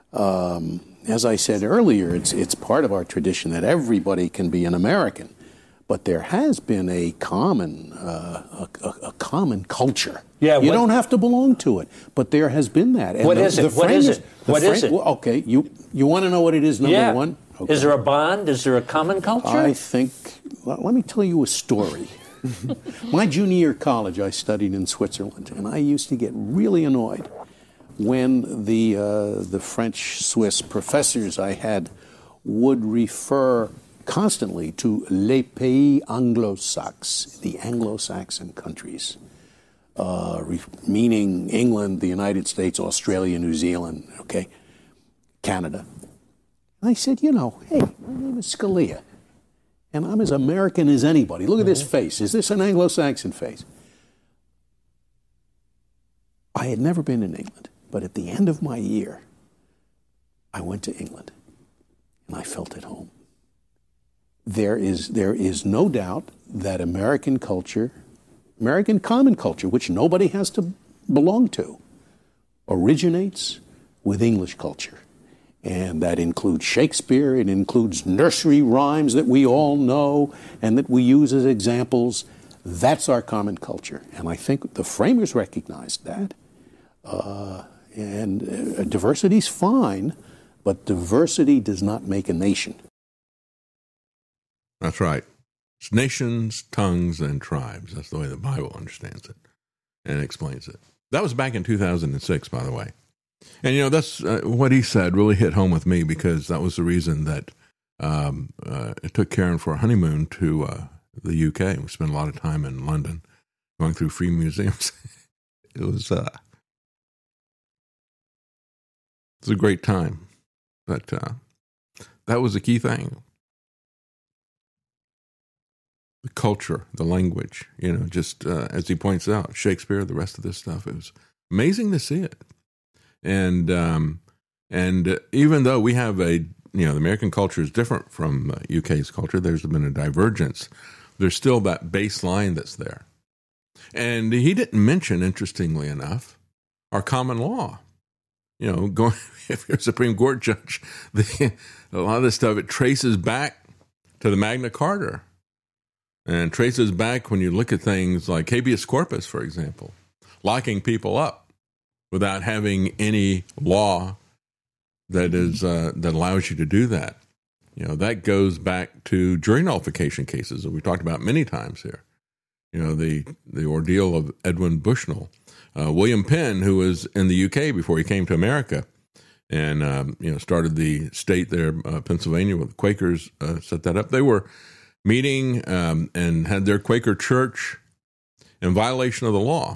F: As I said earlier, it's part of our tradition that everybody can be an American, but there has been a common culture. Yeah, you don't have to belong to it, but there has been that. And
G: what is it? What is it? What is it?
F: Well, okay, you want to know what it is, number one? Okay.
G: Is there a bond? Is there a common culture?
F: I think, let me tell you a story. My junior year of college, I studied in Switzerland, and I used to get really annoyed when the French-Swiss professors I had would refer constantly to les pays anglo-saxons, the Anglo-Saxon countries, meaning England, the United States, Australia, New Zealand, okay, Canada. And I said, hey, my name is Scalia, and I'm as American as anybody. Look at this face. Is this an Anglo-Saxon face? I had never been in England, but at the end of my year, I went to England, and I felt at home. There is no doubt that American culture, American common culture, which nobody has to belong to, originates with English culture. And that includes Shakespeare, it includes nursery rhymes that we all know and that we use as examples. That's our common culture. And I think the framers recognized that. And diversity's fine, but diversity does not make a nation.
B: That's right. It's nations, tongues, and tribes. That's the way the Bible understands it and explains it. That was back in 2006, by the way. And, you know, that's what he said really hit home with me, because that was the reason that it took Karen for a honeymoon to the UK. We spent a lot of time in London going through free museums. It was a great time. But that was the key thing. The culture, the language, you know, just as he points out, Shakespeare, the rest of this stuff, it was amazing to see it. And even though we have the American culture is different from UK's culture, there's been a divergence. There's still that baseline that's there. And he didn't mention, interestingly enough, our common law. You know, if you're a Supreme Court judge, a lot of this stuff, it traces back to the Magna Carta and traces back when you look at things like habeas corpus, for example, locking people up without having any law that allows you to do that. You know, that goes back to jury nullification cases that we talked about many times here. You know, the ordeal of Edwin Bushnell. William Penn, who was in the UK before he came to America and, started the state there, Pennsylvania, with the Quakers, set that up. They were meeting and had their Quaker church in violation of the law.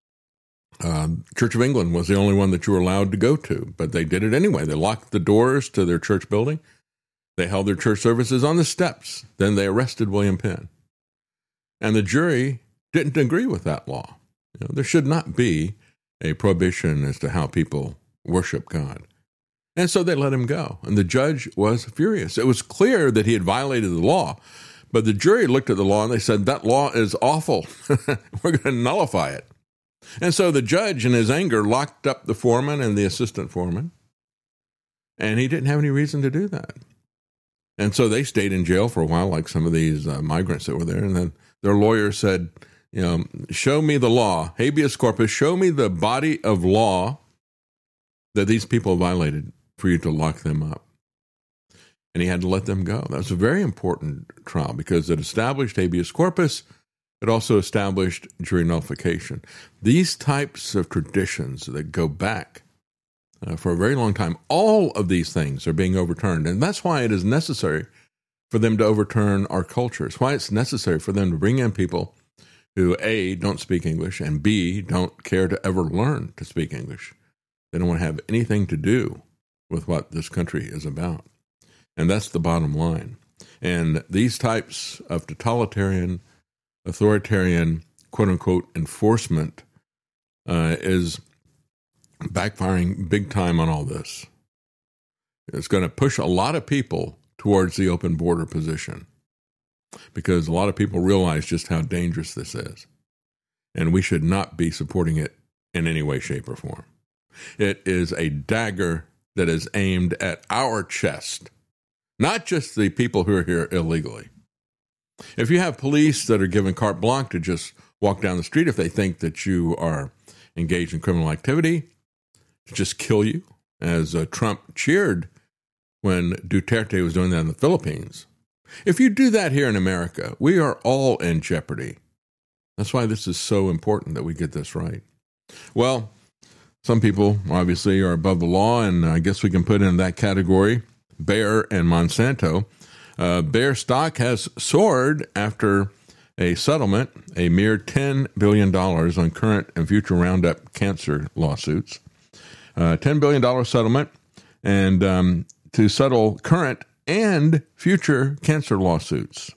B: Church of England was the only one that you were allowed to go to, but they did it anyway. They locked the doors to their church building. They held their church services on the steps. Then they arrested William Penn. And the jury didn't agree with that law. You know, there should not be a prohibition as to how people worship God. And so they let him go. And the judge was furious. It was clear that he had violated the law, but the jury looked at the law and they said, that law is awful. We're going to nullify it. And so the judge, in his anger, locked up the foreman and the assistant foreman, and he didn't have any reason to do that. And so they stayed in jail for a while, like some of these migrants that were there. And then their lawyer said, you know, show me the law, habeas corpus, show me the body of law that these people violated for you to lock them up. And he had to let them go. That was a very important trial because it established habeas corpus. It also established jury nullification. These types of traditions that go back for a very long time, all of these things are being overturned. And that's why it is necessary for them to overturn our culture. It's why it's necessary for them to bring in people who, A, don't speak English, and B, don't care to ever learn to speak English. They don't want to have anything to do with what this country is about. And that's the bottom line. And these types of totalitarian, authoritarian, quote-unquote, enforcement is backfiring big time on all this. It's going to push a lot of people towards the open border position because a lot of people realize just how dangerous this is. And we should not be supporting it in any way, shape, or form. It is a dagger that is aimed at our chest, not just the people who are here illegally. If you have police that are given carte blanche to just walk down the street if they think that you are engaged in criminal activity, to just kill you, as Trump cheered when Duterte was doing that in the Philippines. If you do that here in America, we are all in jeopardy. That's why this is so important that we get this right. Well, some people obviously are above the law, and I guess we can put in that category Bayer and Monsanto. Bayer stock has soared after a settlement, a mere $10 billion on current and future Roundup cancer lawsuits. $10 billion settlement and to settle current and future cancer lawsuits.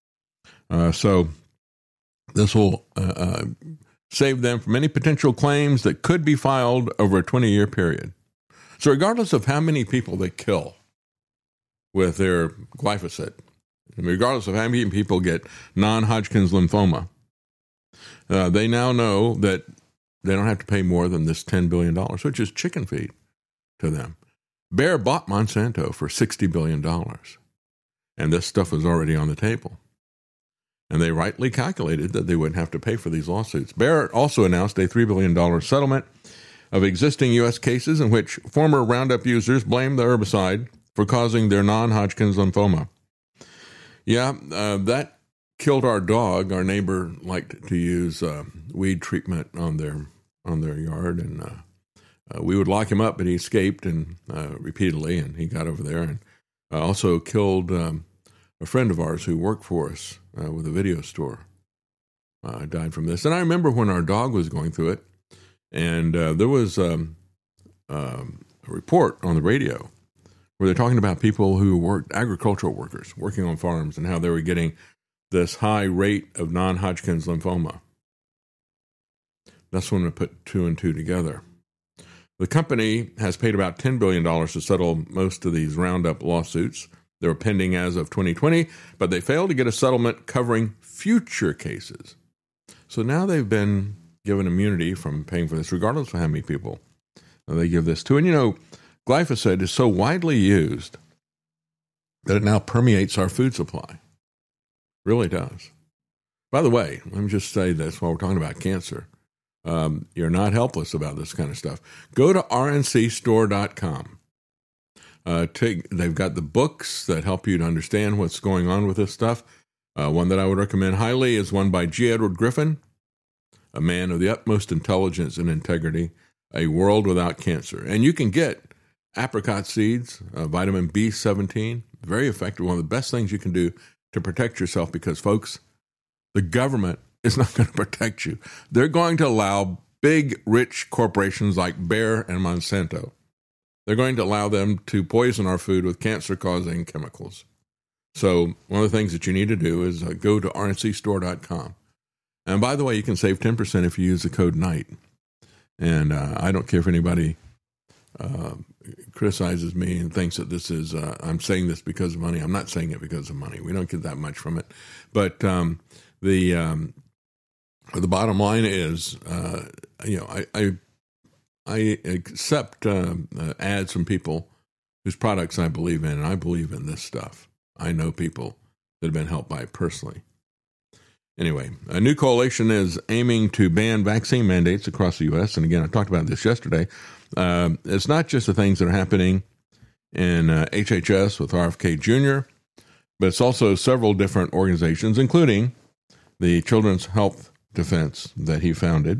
B: So this will save them from any potential claims that could be filed over a 20-year period. So regardless of how many people they kill with their glyphosate, regardless of how many people get non-Hodgkin's lymphoma, they now know that they don't have to pay more than this $10 billion, which is chicken feed to them. Bayer bought Monsanto for $60 billion, and this stuff was already on the table. And they rightly calculated that they wouldn't have to pay for these lawsuits. Bayer also announced a $3 billion settlement of existing U.S. cases in which former Roundup users blamed the herbicide for causing their non-Hodgkin's lymphoma. Yeah, that killed our dog. Our neighbor liked to use weed treatment on their yard, and we would lock him up, but he escaped and repeatedly, and he got over there, and also killed a friend of ours who worked for us with a video store. Died from this. And I remember when our dog was going through it, and there was a report on the radio where they're talking about people who worked, agricultural workers working on farms, and how they were getting this high rate of non-Hodgkin's lymphoma. That's when I put two and two together. The company has paid about $10 billion to settle most of these Roundup lawsuits. They were pending as of 2020, but they failed to get a settlement covering future cases. So now they've been given immunity from paying for this, regardless of how many people they give this to. And, you know, glyphosate is so widely used that it now permeates our food supply. Really does. By the way, let me just say this while we're talking about cancer. You're not helpless about this kind of stuff. Go to rncstore.com. They've got the books that help you to understand what's going on with this stuff. One that I would recommend highly is one by G. Edward Griffin, a man of the utmost intelligence and integrity, A World Without Cancer. And you can get apricot seeds, vitamin B17, very effective, one of the best things you can do to protect yourself, because, folks, the government is not going to protect you. They're going to allow big, rich corporations like Bayer and Monsanto. They're going to allow them to poison our food with cancer-causing chemicals. So one of the things that you need to do is go to rncstore.com. And by the way, you can save 10% if you use the code NIGHT. And I don't care if anybody criticizes me and thinks that this is, I'm saying this because of money. I'm not saying it because of money. We don't get that much from it. But the bottom line is, I accept ads from people whose products I believe in, and I believe in this stuff. I know people that have been helped by it personally. Anyway, a new coalition is aiming to ban vaccine mandates across the U.S. And again, I talked about this yesterday. It's not just the things that are happening in HHS with RFK Jr., but it's also several different organizations, including the Children's Health Defense that he founded.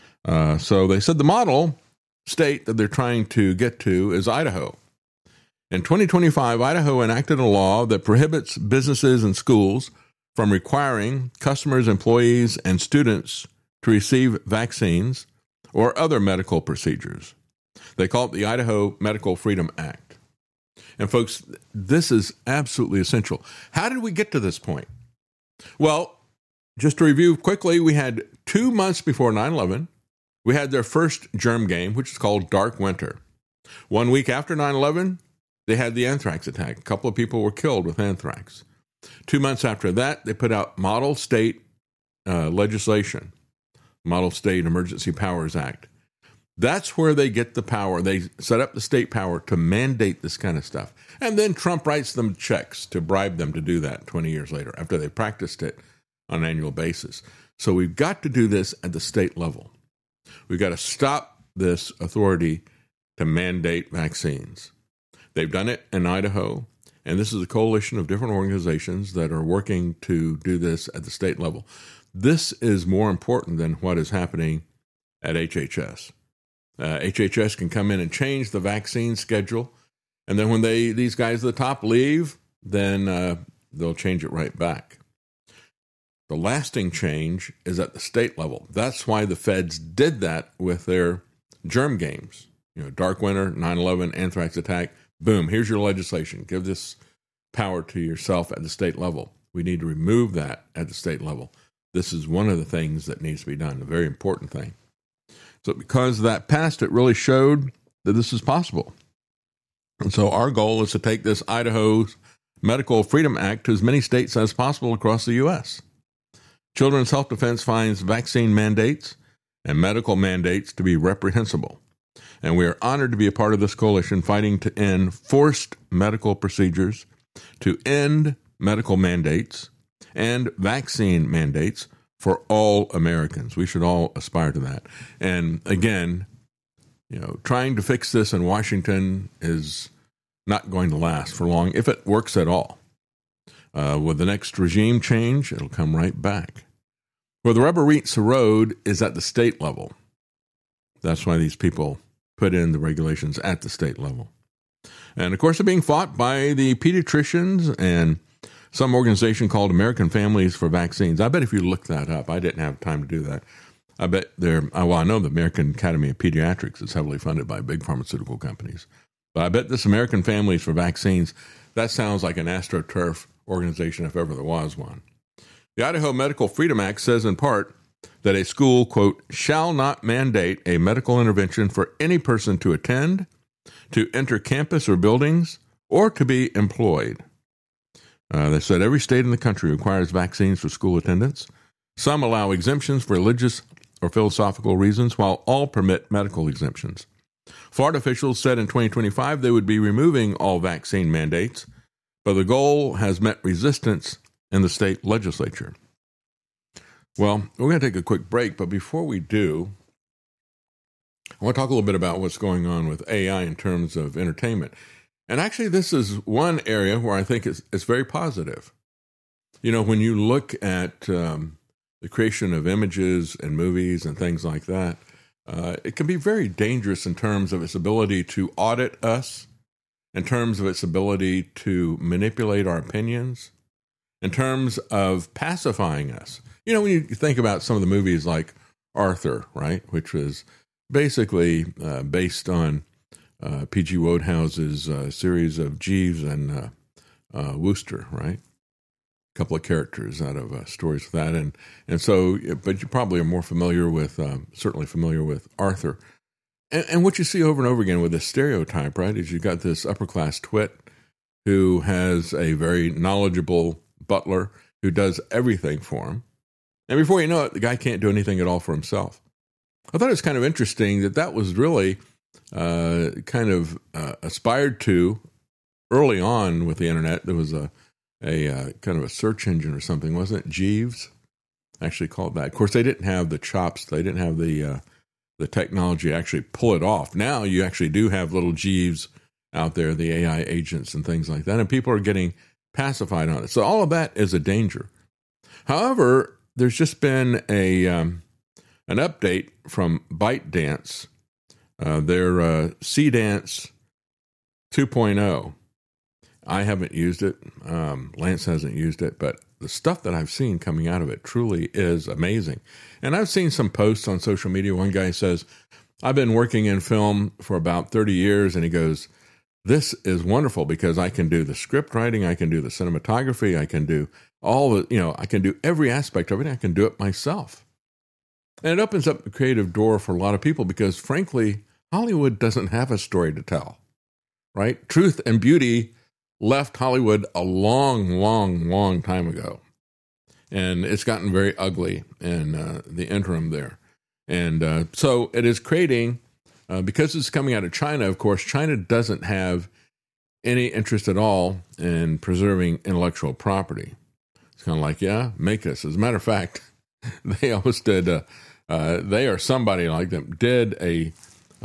B: So they said the model state that they're trying to get to is Idaho. In 2025, Idaho enacted a law that prohibits businesses and schools from requiring customers, employees, and students to receive vaccines or other medical procedures. They call it the Idaho Medical Freedom Act. And folks, this is absolutely essential. How did we get to this point? Well, just to review quickly, we had 2 months before 9/11, we had their first germ game, which is called Dark Winter. 1 week after 9/11, they had the anthrax attack. A couple of people were killed with anthrax. 2 months after that, they put out model state legislation, Model State Emergency Powers Act. That's where they get the power. They set up the state power to mandate this kind of stuff. And then Trump writes them checks to bribe them to do that 20 years later, after they practiced it on an annual basis. So we've got to do this at the state level. We've got to stop this authority to mandate vaccines. They've done it in Idaho, and this is a coalition of different organizations that are working to do this at the state level. This is more important than what is happening at HHS. HHS can come in and change the vaccine schedule, and then when these guys at the top leave, then they'll change it right back. The lasting change is at the state level. That's why the feds did that with their germ games. Dark Winter, 9/11, anthrax attack. Boom, here's your legislation. Give this power to yourself at the state level. We need to remove that at the state level. This is one of the things that needs to be done, a very important thing. So because of that passed, it really showed that this is possible. And so our goal is to take this Idaho Medical Freedom Act to as many states as possible across the U.S. Children's Health Defense finds vaccine mandates and medical mandates to be reprehensible. And we are honored to be a part of this coalition fighting to end forced medical procedures, to end medical mandates, and vaccine mandates for all Americans. We should all aspire to that. And again, trying to fix this in Washington is not going to last for long, if it works at all. With the next regime change, it'll come right back. Where the rubber meets the road is at the state level. That's why these people put in the regulations at the state level. And, of course, they're being fought by the pediatricians and some organization called American Families for Vaccines. I bet if you look that up, I didn't have time to do that. I bet I know the American Academy of Pediatrics is heavily funded by big pharmaceutical companies. But I bet this American Families for Vaccines, that sounds like an AstroTurf organization if ever there was one. The Idaho Medical Freedom Act says in part that a school, quote, shall not mandate a medical intervention for any person to attend, to enter campus or buildings, or to be employed. They said every state in the country requires vaccines for school attendance. Some allow exemptions for religious or philosophical reasons, while all permit medical exemptions. Florida officials said in 2025 they would be removing all vaccine mandates, but the goal has met resistance in the state legislature. Well, we're going to take a quick break, but before we do, I want to talk a little bit about what's going on with AI in terms of entertainment. And actually, this is one area where I think it's very positive. When you look at the creation of images and movies and things like that, it can be very dangerous in terms of its ability to audit us, in terms of its ability to manipulate our opinions, in terms of pacifying us. When you think about some of the movies like Arthur, right, which was basically based on P.G. Wodehouse's series of Jeeves and Wooster, right? A couple of characters out of stories with that. And so, but you probably are more familiar with, certainly familiar with Arthur. And what you see over and over again with this stereotype, right, is you've got this upper-class twit who has a very knowledgeable butler who does everything for him. And before you know it, the guy can't do anything at all for himself. I thought it was kind of interesting that was really aspired to early on with the internet. There was a kind of a search engine or something, wasn't it? Jeeves actually called that. Of course, they didn't have the chops. They didn't have the technology to actually pull it off. Now you actually do have little Jeeves out there, the AI agents and things like that, and people are getting pacified on it. So all of that is a danger. However, there's just been an update from ByteDance, their Seedance 2.0. I haven't used it. Lance hasn't used it, but the stuff that I've seen coming out of it truly is amazing. And I've seen some posts on social media. One guy says, I've been working in film for about 30 years, and he goes, this is wonderful because I can do the script writing, I can do the cinematography, I can do I can do every aspect of it. I can do it myself. And it opens up the creative door for a lot of people because, frankly, Hollywood doesn't have a story to tell, right? Truth and Beauty left Hollywood a long, long, long time ago. And it's gotten very ugly in the interim there. And so it is creating, because it's coming out of China, of course, China doesn't have any interest at all in preserving intellectual property. It's kind of like, make us. As a matter of fact, they almost did, they or somebody like them did a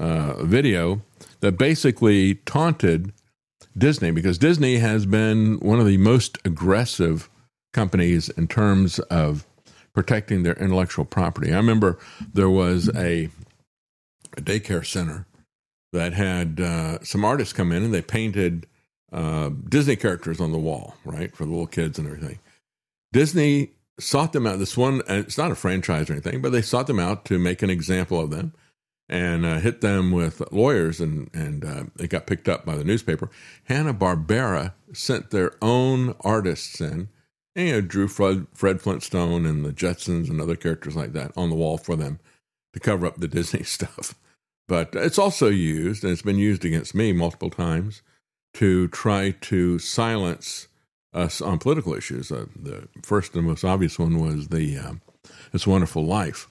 B: video that basically taunted Disney, because Disney has been one of the most aggressive companies in terms of protecting their intellectual property. I remember there was a daycare center that had some artists come in and they painted Disney characters on the wall, right, for the little kids and everything. Disney sought them out. This one, and it's not a franchise or anything, but they sought them out to make an example of them and hit them with lawyers, and it got picked up by the newspaper. Hanna-Barbera sent their own artists in and drew Fred Flintstone and the Jetsons and other characters like that on the wall for them to cover up the Disney stuff. But it's also used, and it's been used against me multiple times, to try to silence us on political issues. The first and most obvious one was the It's a Wonderful Life,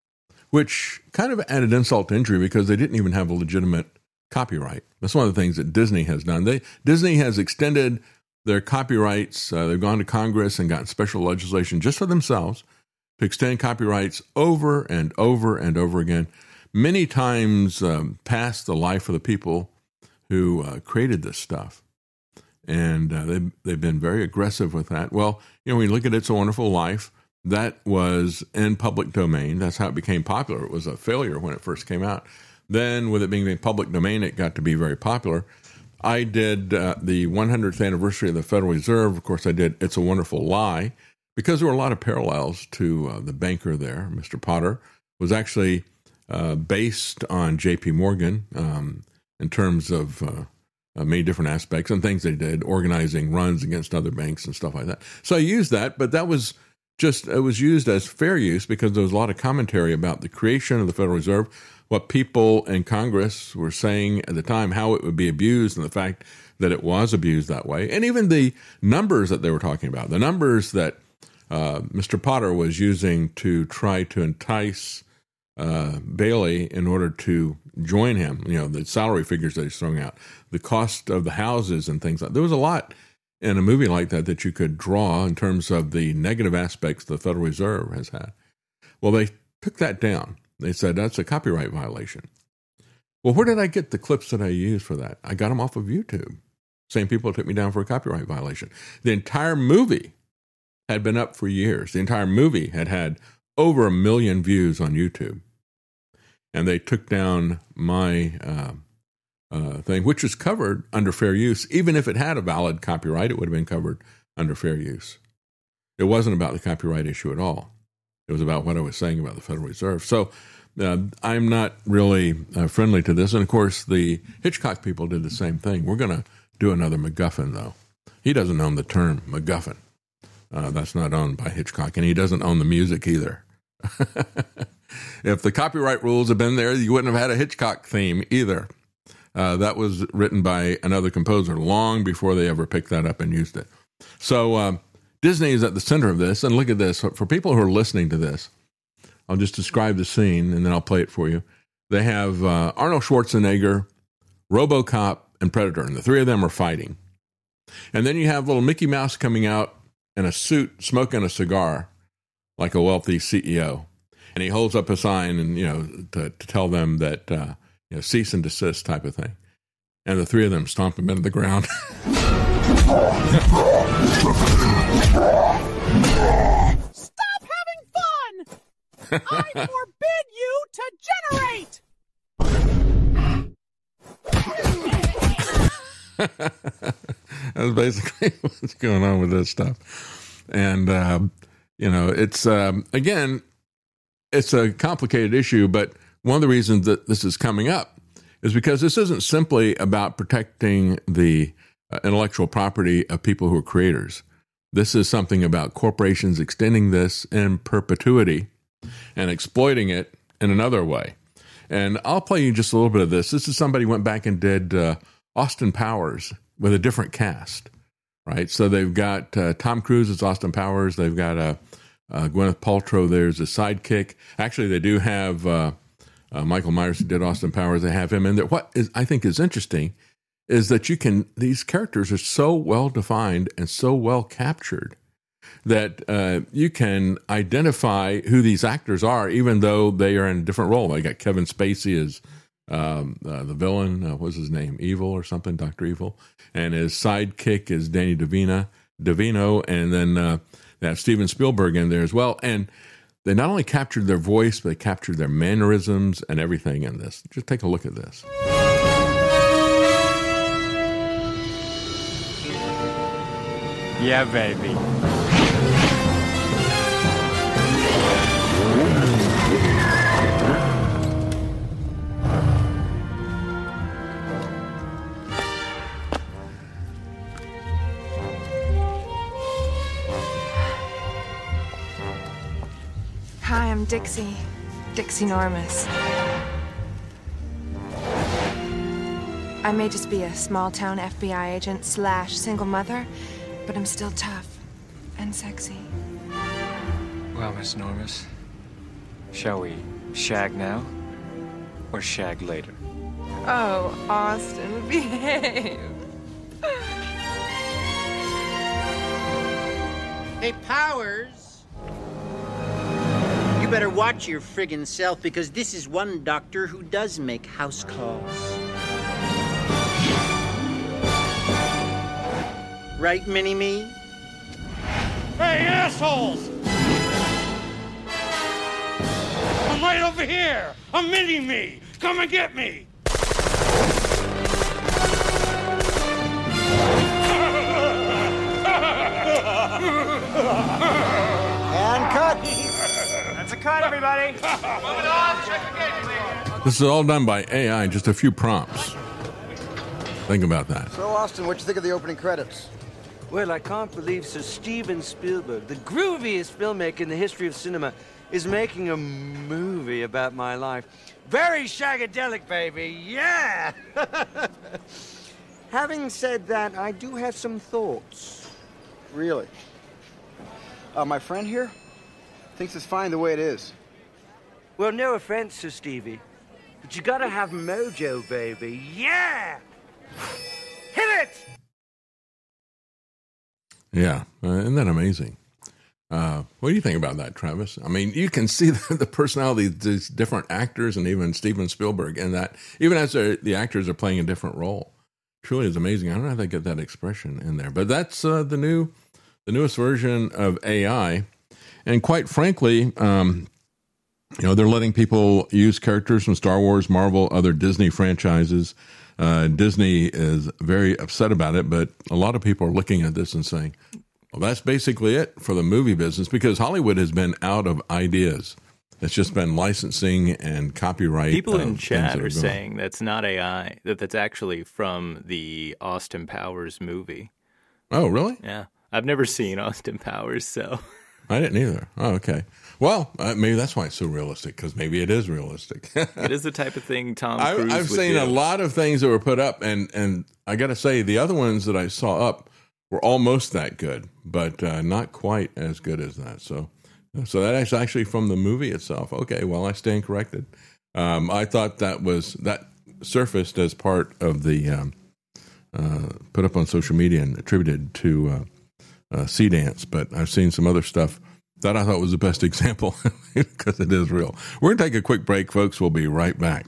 B: which kind of added insult to injury because they didn't even have a legitimate copyright. That's one of the things that Disney has done. Disney has extended their copyrights. They've gone to Congress and gotten special legislation just for themselves to extend copyrights over and over and over again, many times past the life of the people who created this stuff. And they've been very aggressive with that. Well, when you look at It's a Wonderful Life, that was in public domain. That's how it became popular. It was a failure when it first came out. Then, with it being in public domain, it got to be very popular. I did the 100th anniversary of the Federal Reserve. Of course, I did It's a Wonderful Lie, because there were a lot of parallels to the banker there. Mr. Potter was actually based on J.P. Morgan in terms of many different aspects and things they did, organizing runs against other banks and stuff like that. So I used that, but that was it was used as fair use because there was a lot of commentary about the creation of the Federal Reserve, what people in Congress were saying at the time, how it would be abused, and the fact that it was abused that way. And even the numbers that they were talking about, the numbers that Mr. Potter was using to try to entice Bailey in order to join him, the salary figures that he's throwing out, the cost of the houses and things like that. There was a lot in a movie like that you could draw in terms of the negative aspects the Federal Reserve has had. Well, they took that down. They said that's a copyright violation. Well, where did I get the clips that I used for that? I got them off of YouTube. Same people took me down for a copyright violation. The entire movie had been up for years. The entire movie had over 1 million views on YouTube. And they took down my thing, which was covered under fair use. Even if it had a valid copyright, it would have been covered under fair use. It wasn't about the copyright issue at all. It was about what I was saying about the Federal Reserve. So I'm not really friendly to this. And, of course, the Hitchcock people did the same thing. We're going to do another MacGuffin, though. He doesn't own the term MacGuffin. That's not owned by Hitchcock, and he doesn't own the music either. If the copyright rules had been there, you wouldn't have had a Hitchcock theme either. That was written by another composer long before they ever picked that up and used it. So Disney is at the center of this, and look at this. For people who are listening to this, I'll just describe the scene, and then I'll play it for you. They have Arnold Schwarzenegger, RoboCop, and Predator, and the three of them are fighting. And then you have little Mickey Mouse coming out in a suit, smoking a cigar, like a wealthy CEO. And he holds up a sign, and to tell them that cease and desist type of thing. And the three of them stomp him into the ground.
H: Stop having fun! I forbid you to generate!
B: That's basically what's going on with this stuff. And, it's, again, it's a complicated issue, but one of the reasons that this is coming up is because this isn't simply about protecting the intellectual property of people who are creators. This is something about corporations extending this in perpetuity and exploiting it in another way. And I'll play you just a little bit of this. This is somebody who went back and did Austin Powers with a different cast, right? So they've got Tom Cruise as Austin Powers. They've got Gwyneth Paltrow there's a sidekick. Actually, they do have Michael Myers, who did Austin Powers. They have him in there. What I think is interesting is that these characters are so well defined and so well captured that you can identify who these actors are, even though they are in a different role. They got Kevin Spacey as the villain. What was his name? Evil or something, Dr. Evil. And his sidekick is Danny DeVino. And then they have Steven Spielberg in there as well. And they not only captured their voice, but they captured their mannerisms and everything in this. Just take a look at this.
I: Yeah, baby.
J: Hi, I'm Dixie Normus. I may just be a small-town FBI agent / single mother, but I'm still tough and sexy.
I: Well, Miss Normus, shall we shag now or shag later?
J: Oh, Austin, behave.
K: Hey, Powers. You better watch your friggin' self, because this is one doctor who does make house calls. Right, Mini-Me?
L: Hey, assholes! I'm right over here! I'm Mini-Me! Come and get me!
K: And cut!
L: That's a cut, everybody! Moving on, check again, please.
B: This is all done by AI, just a few prompts. Think about that.
M: So, Austin, what'd you think of the opening credits?
N: Well, I can't believe Sir Steven Spielberg, the grooviest filmmaker in the history of cinema, is making a movie about my life. Very shagadelic, baby, yeah! Having said that, I do have some thoughts.
M: Really? My friend here thinks it's fine the way it is.
N: Well, no offense, Sir Stevie, but you gotta have mojo, baby, yeah! Hit it!
B: Yeah, isn't that amazing? What do you think about that, Travis? I mean, you can see the personality of these different actors, and even Steven Spielberg, and that even as the actors are playing a different role. Truly is amazing. I don't know how they get that expression in there, but that's the newest version of AI, and quite frankly, they're letting people use characters from Star Wars, Marvel, other Disney franchises. Disney is very upset about it, but a lot of people are looking at this and saying, well, that's basically it for the movie business, because Hollywood has been out of ideas. It's just been licensing and copyright.
E: People in chat are saying that's not AI, that's actually from the Austin Powers movie.
B: Oh, really?
E: Yeah. I've never seen Austin Powers, so.
B: I didn't either. Oh, okay. Well, maybe that's why it's so realistic, because maybe it is realistic.
E: It is the type of thing Tom Cruise
B: I've
E: would
B: seen
E: do.
B: a lot of things that were put up, and I got to say, the other ones that I saw up were almost that good, but not quite as good as that. So that is actually from the movie itself. Okay, well, I stand corrected. I thought that surfaced as part of the put up on social media and attributed to Sea Dance, but I've seen some other stuff that I thought was the best example because it is real. We're going to take a quick break, folks. We'll be right back.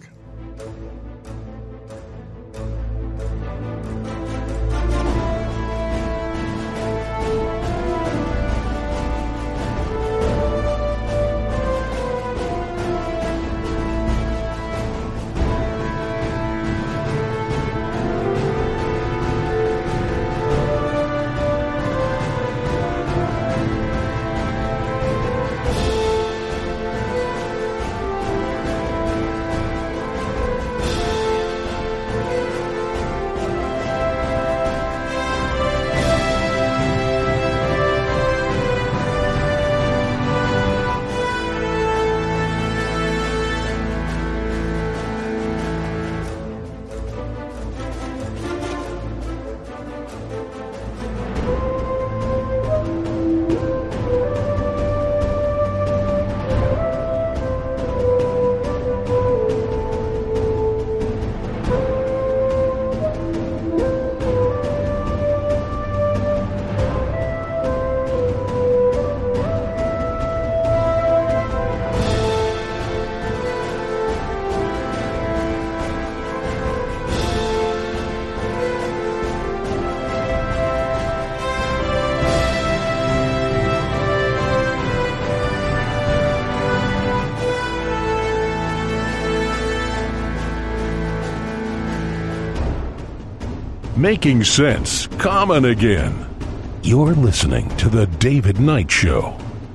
A: Making sense common again. You're listening to The David Knight Show.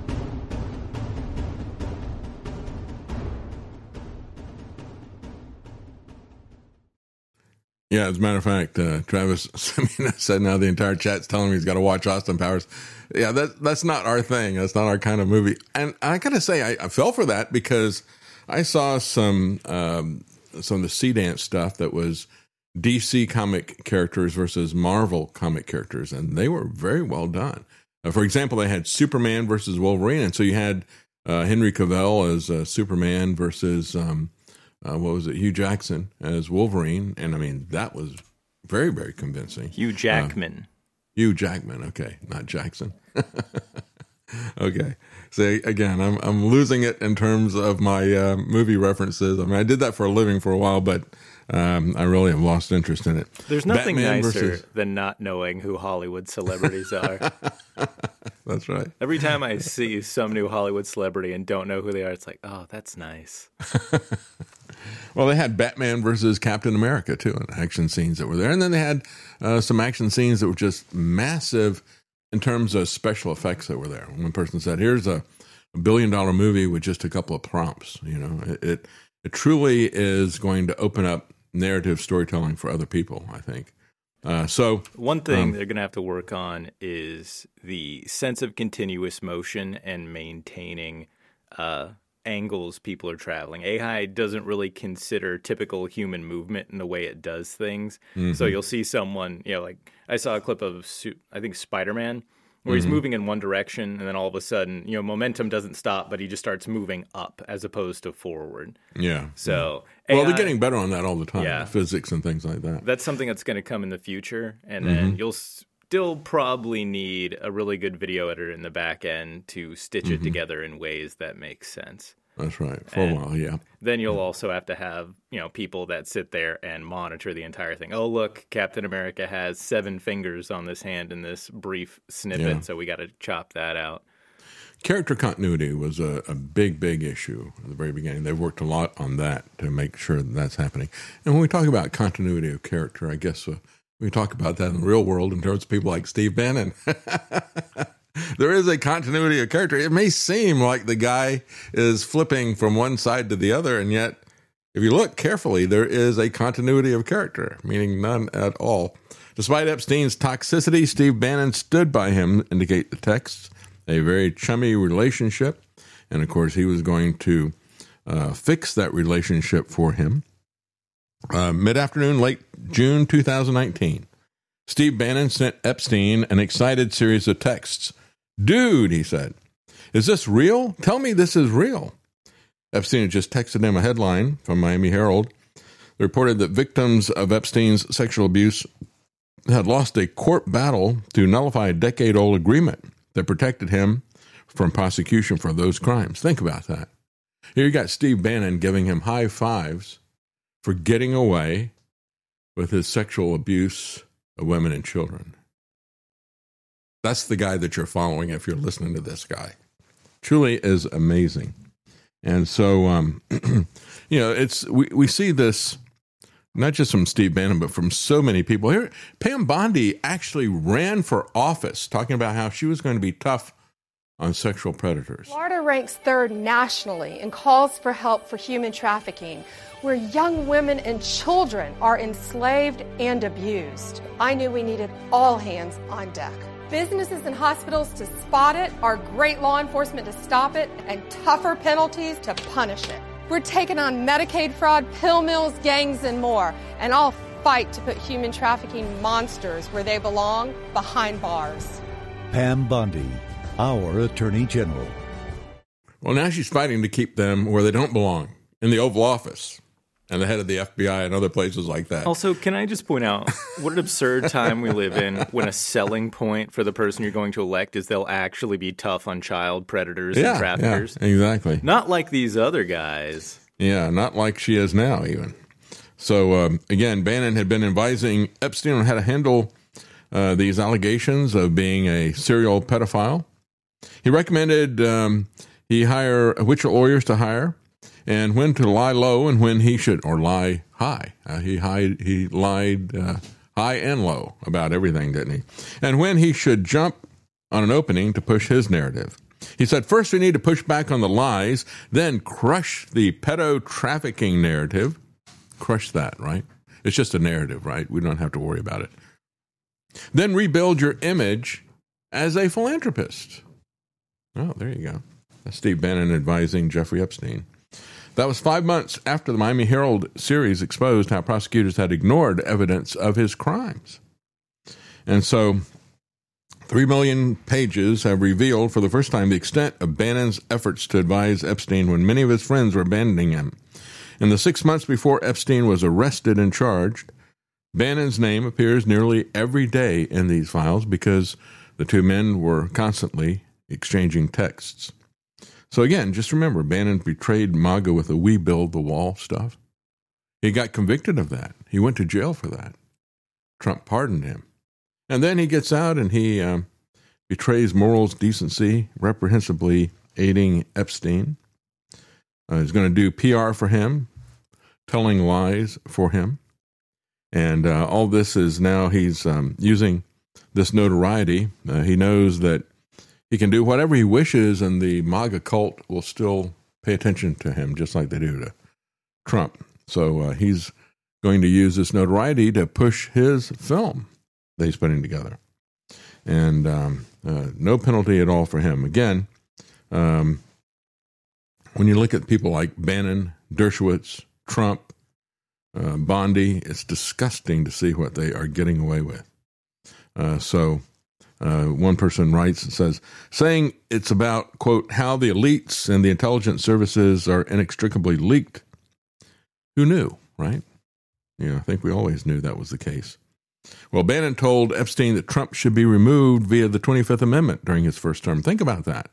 B: Yeah, as a matter of fact, Travis said now the entire chat's telling me he's got to watch Austin Powers. Yeah, that's not our thing. That's not our kind of movie. And I got to say, I fell for that because I saw some of the Sea Dance stuff that was DC comic characters versus Marvel comic characters, and they were very well done. For example, they had Superman versus Wolverine, and so you had Henry Cavill as Superman versus Hugh Jackson as Wolverine, and I mean that was very, very convincing.
E: Hugh Jackman.
B: Hugh Jackman. Okay, not Jackson. Okay. So again, I'm losing it in terms of my movie references. I mean, I did that for a living for a while, but I really have lost interest in it.
E: There's nothing
B: Batman
E: nicer than not knowing who Hollywood celebrities are.
B: That's right.
E: Every time I see some new Hollywood celebrity and don't know who they are, it's like, oh, that's nice.
B: Well, they had Batman versus Captain America, too, and action scenes that were there. And then they had some action scenes that were just massive in terms of special effects that were there. One person said, here's a $1 billion movie with just a couple of prompts. You know, it truly is going to open up narrative storytelling for other people, I think. So
E: one thing they're going to have to work on is the sense of continuous motion and maintaining angles people are traveling. AI doesn't really consider typical human movement in the way it does things. Mm-hmm. So you'll see someone, like I saw a clip of, I think, Spider-Man, where he's moving in one direction, and then all of a sudden, momentum doesn't stop, but he just starts moving up as opposed to forward.
B: Yeah.
E: So
B: AI, they're getting better on that all the time, physics and things like that.
E: That's something that's going to come in the future, and then you'll still probably need a really good video editor in the back end to stitch it together in ways that make sense.
B: That's right. For a while, yeah.
E: Then you'll also have to have, people that sit there and monitor the entire thing. Oh, look, Captain America has 7 fingers on this hand in this brief snippet, so we got to chop that out.
B: Character continuity was a big, big issue at the very beginning. They've worked a lot on that to make sure that's happening. And when we talk about continuity of character, I guess we talk about that in the real world in terms of people like Steve Bannon. There is a continuity of character. It may seem like the guy is flipping from one side to the other, and yet, if you look carefully, there is a continuity of character, meaning none at all. Despite Epstein's toxicity, Steve Bannon stood by him, indicate the texts, a very chummy relationship, and of course, he was going to fix that relationship for him. Mid-afternoon, late June 2019, Steve Bannon sent Epstein an excited series of texts. Dude, he said, is this real? Tell me this is real. Epstein had just texted him a headline from Miami Herald. They reported that victims of Epstein's sexual abuse had lost a court battle to nullify a decade-old agreement that protected him from prosecution for those crimes. Think about that. Here you got Steve Bannon giving him high fives for getting away with his sexual abuse of women and children. That's the guy that you're following if you're listening to this guy. Truly is amazing. And so, we see this not just from Steve Bannon, but from so many people here. Pam Bondi actually ran for office, talking about how she was going to be tough on sexual predators.
O: Florida ranks 3rd nationally in calls for help for human trafficking, where young women and children are enslaved and abused. I knew we needed all hands on deck. Businesses and hospitals to spot it, our great law enforcement to stop it, and tougher penalties to punish it. We're taking on Medicaid fraud, pill mills, gangs, and more, and I'll fight to put human trafficking monsters where they belong, behind bars.
P: Pam Bondi, our Attorney General.
B: Well, now she's fighting to keep them where they don't belong, in the Oval Office. And the head of the FBI and other places like that.
E: Also, can I just point out what an absurd time we live in when a selling point for the person you're going to elect is they'll actually be tough on child predators and traffickers.
B: Yeah, exactly.
E: Not like these other guys.
B: Yeah, not like she is now even. So, again, Bannon had been advising Epstein on how to handle these allegations of being a serial pedophile. He recommended he hire which lawyers to hire, and when to lie low and when he should, or lie high. He lied high and low about everything, didn't he? And when he should jump on an opening to push his narrative. He said, first we need to push back on the lies, then crush the pedo-trafficking narrative. Crush that, right? It's just a narrative, right? We don't have to worry about it. Then rebuild your image as a philanthropist. Oh, there you go. That's Steve Bannon advising Jeffrey Epstein. That was 5 months after the Miami Herald series exposed how prosecutors had ignored evidence of his crimes. And so 3 million pages have revealed for the first time the extent of Bannon's efforts to advise Epstein when many of his friends were abandoning him. In the 6 months before Epstein was arrested and charged, Bannon's name appears nearly every day in these files because the two men were constantly exchanging texts. So again, just remember, Bannon betrayed MAGA with the "we build the wall" stuff. He got convicted of that. He went to jail for that. Trump pardoned him. And then he gets out and he betrays morals, decency, reprehensibly aiding Epstein. He's going to do PR for him, telling lies for him. And all this is now he's using this notoriety. He knows that he can do whatever he wishes and the MAGA cult will still pay attention to him just like they do to Trump. So he's going to use this notoriety to push his film that he's putting together. And no penalty at all for him. Again, when you look at people like Bannon, Dershowitz, Trump, Bondi, it's disgusting to see what they are getting away with. So one person writes and says, saying it's about, quote, how the elites and the intelligence services are inextricably linked. Who knew, right? I think we always knew that was the case. Well, Bannon told Epstein that Trump should be removed via the 25th Amendment during his first term. Think about that.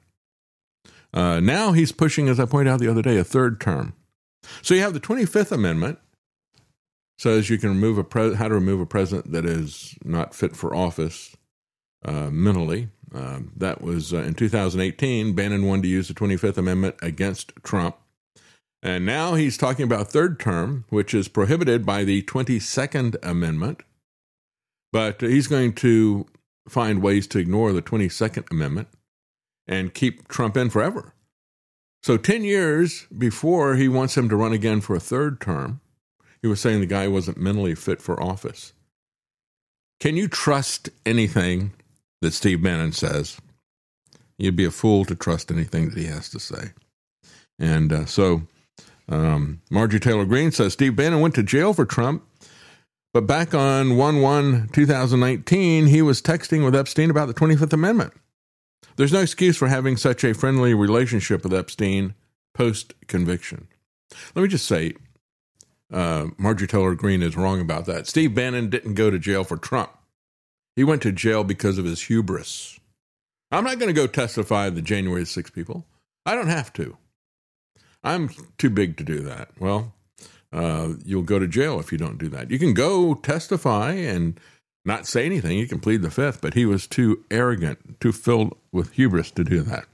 B: Now he's pushing, as I pointed out the other day, a third term. So you have the 25th Amendment, says you can remove how to remove a president that is not fit for office mentally. That was in 2018. Bannon wanted to use the 25th Amendment against Trump. And now he's talking about third term, which is prohibited by the 22nd Amendment. But he's going to find ways to ignore the 22nd Amendment and keep Trump in forever. So 10 years before he wants him to run again for a third term, he was saying the guy wasn't mentally fit for office. Can you trust anything that Steve Bannon says? You'd be a fool to trust anything that he has to say. And so Marjorie Taylor Greene says Steve Bannon went to jail for Trump, but back on 1/1/2019, he was texting with Epstein about the 25th Amendment. There's no excuse for having such a friendly relationship with Epstein post-conviction. Let me just say, Marjorie Taylor Greene is wrong about that. Steve Bannon didn't go to jail for Trump. He went to jail because of his hubris. I'm not going to go testify the January 6 people. I don't have to. I'm too big to do that. Well, you'll go to jail if you don't do that. You can go testify and not say anything. You can plead the fifth, but he was too arrogant, too filled with hubris to do that.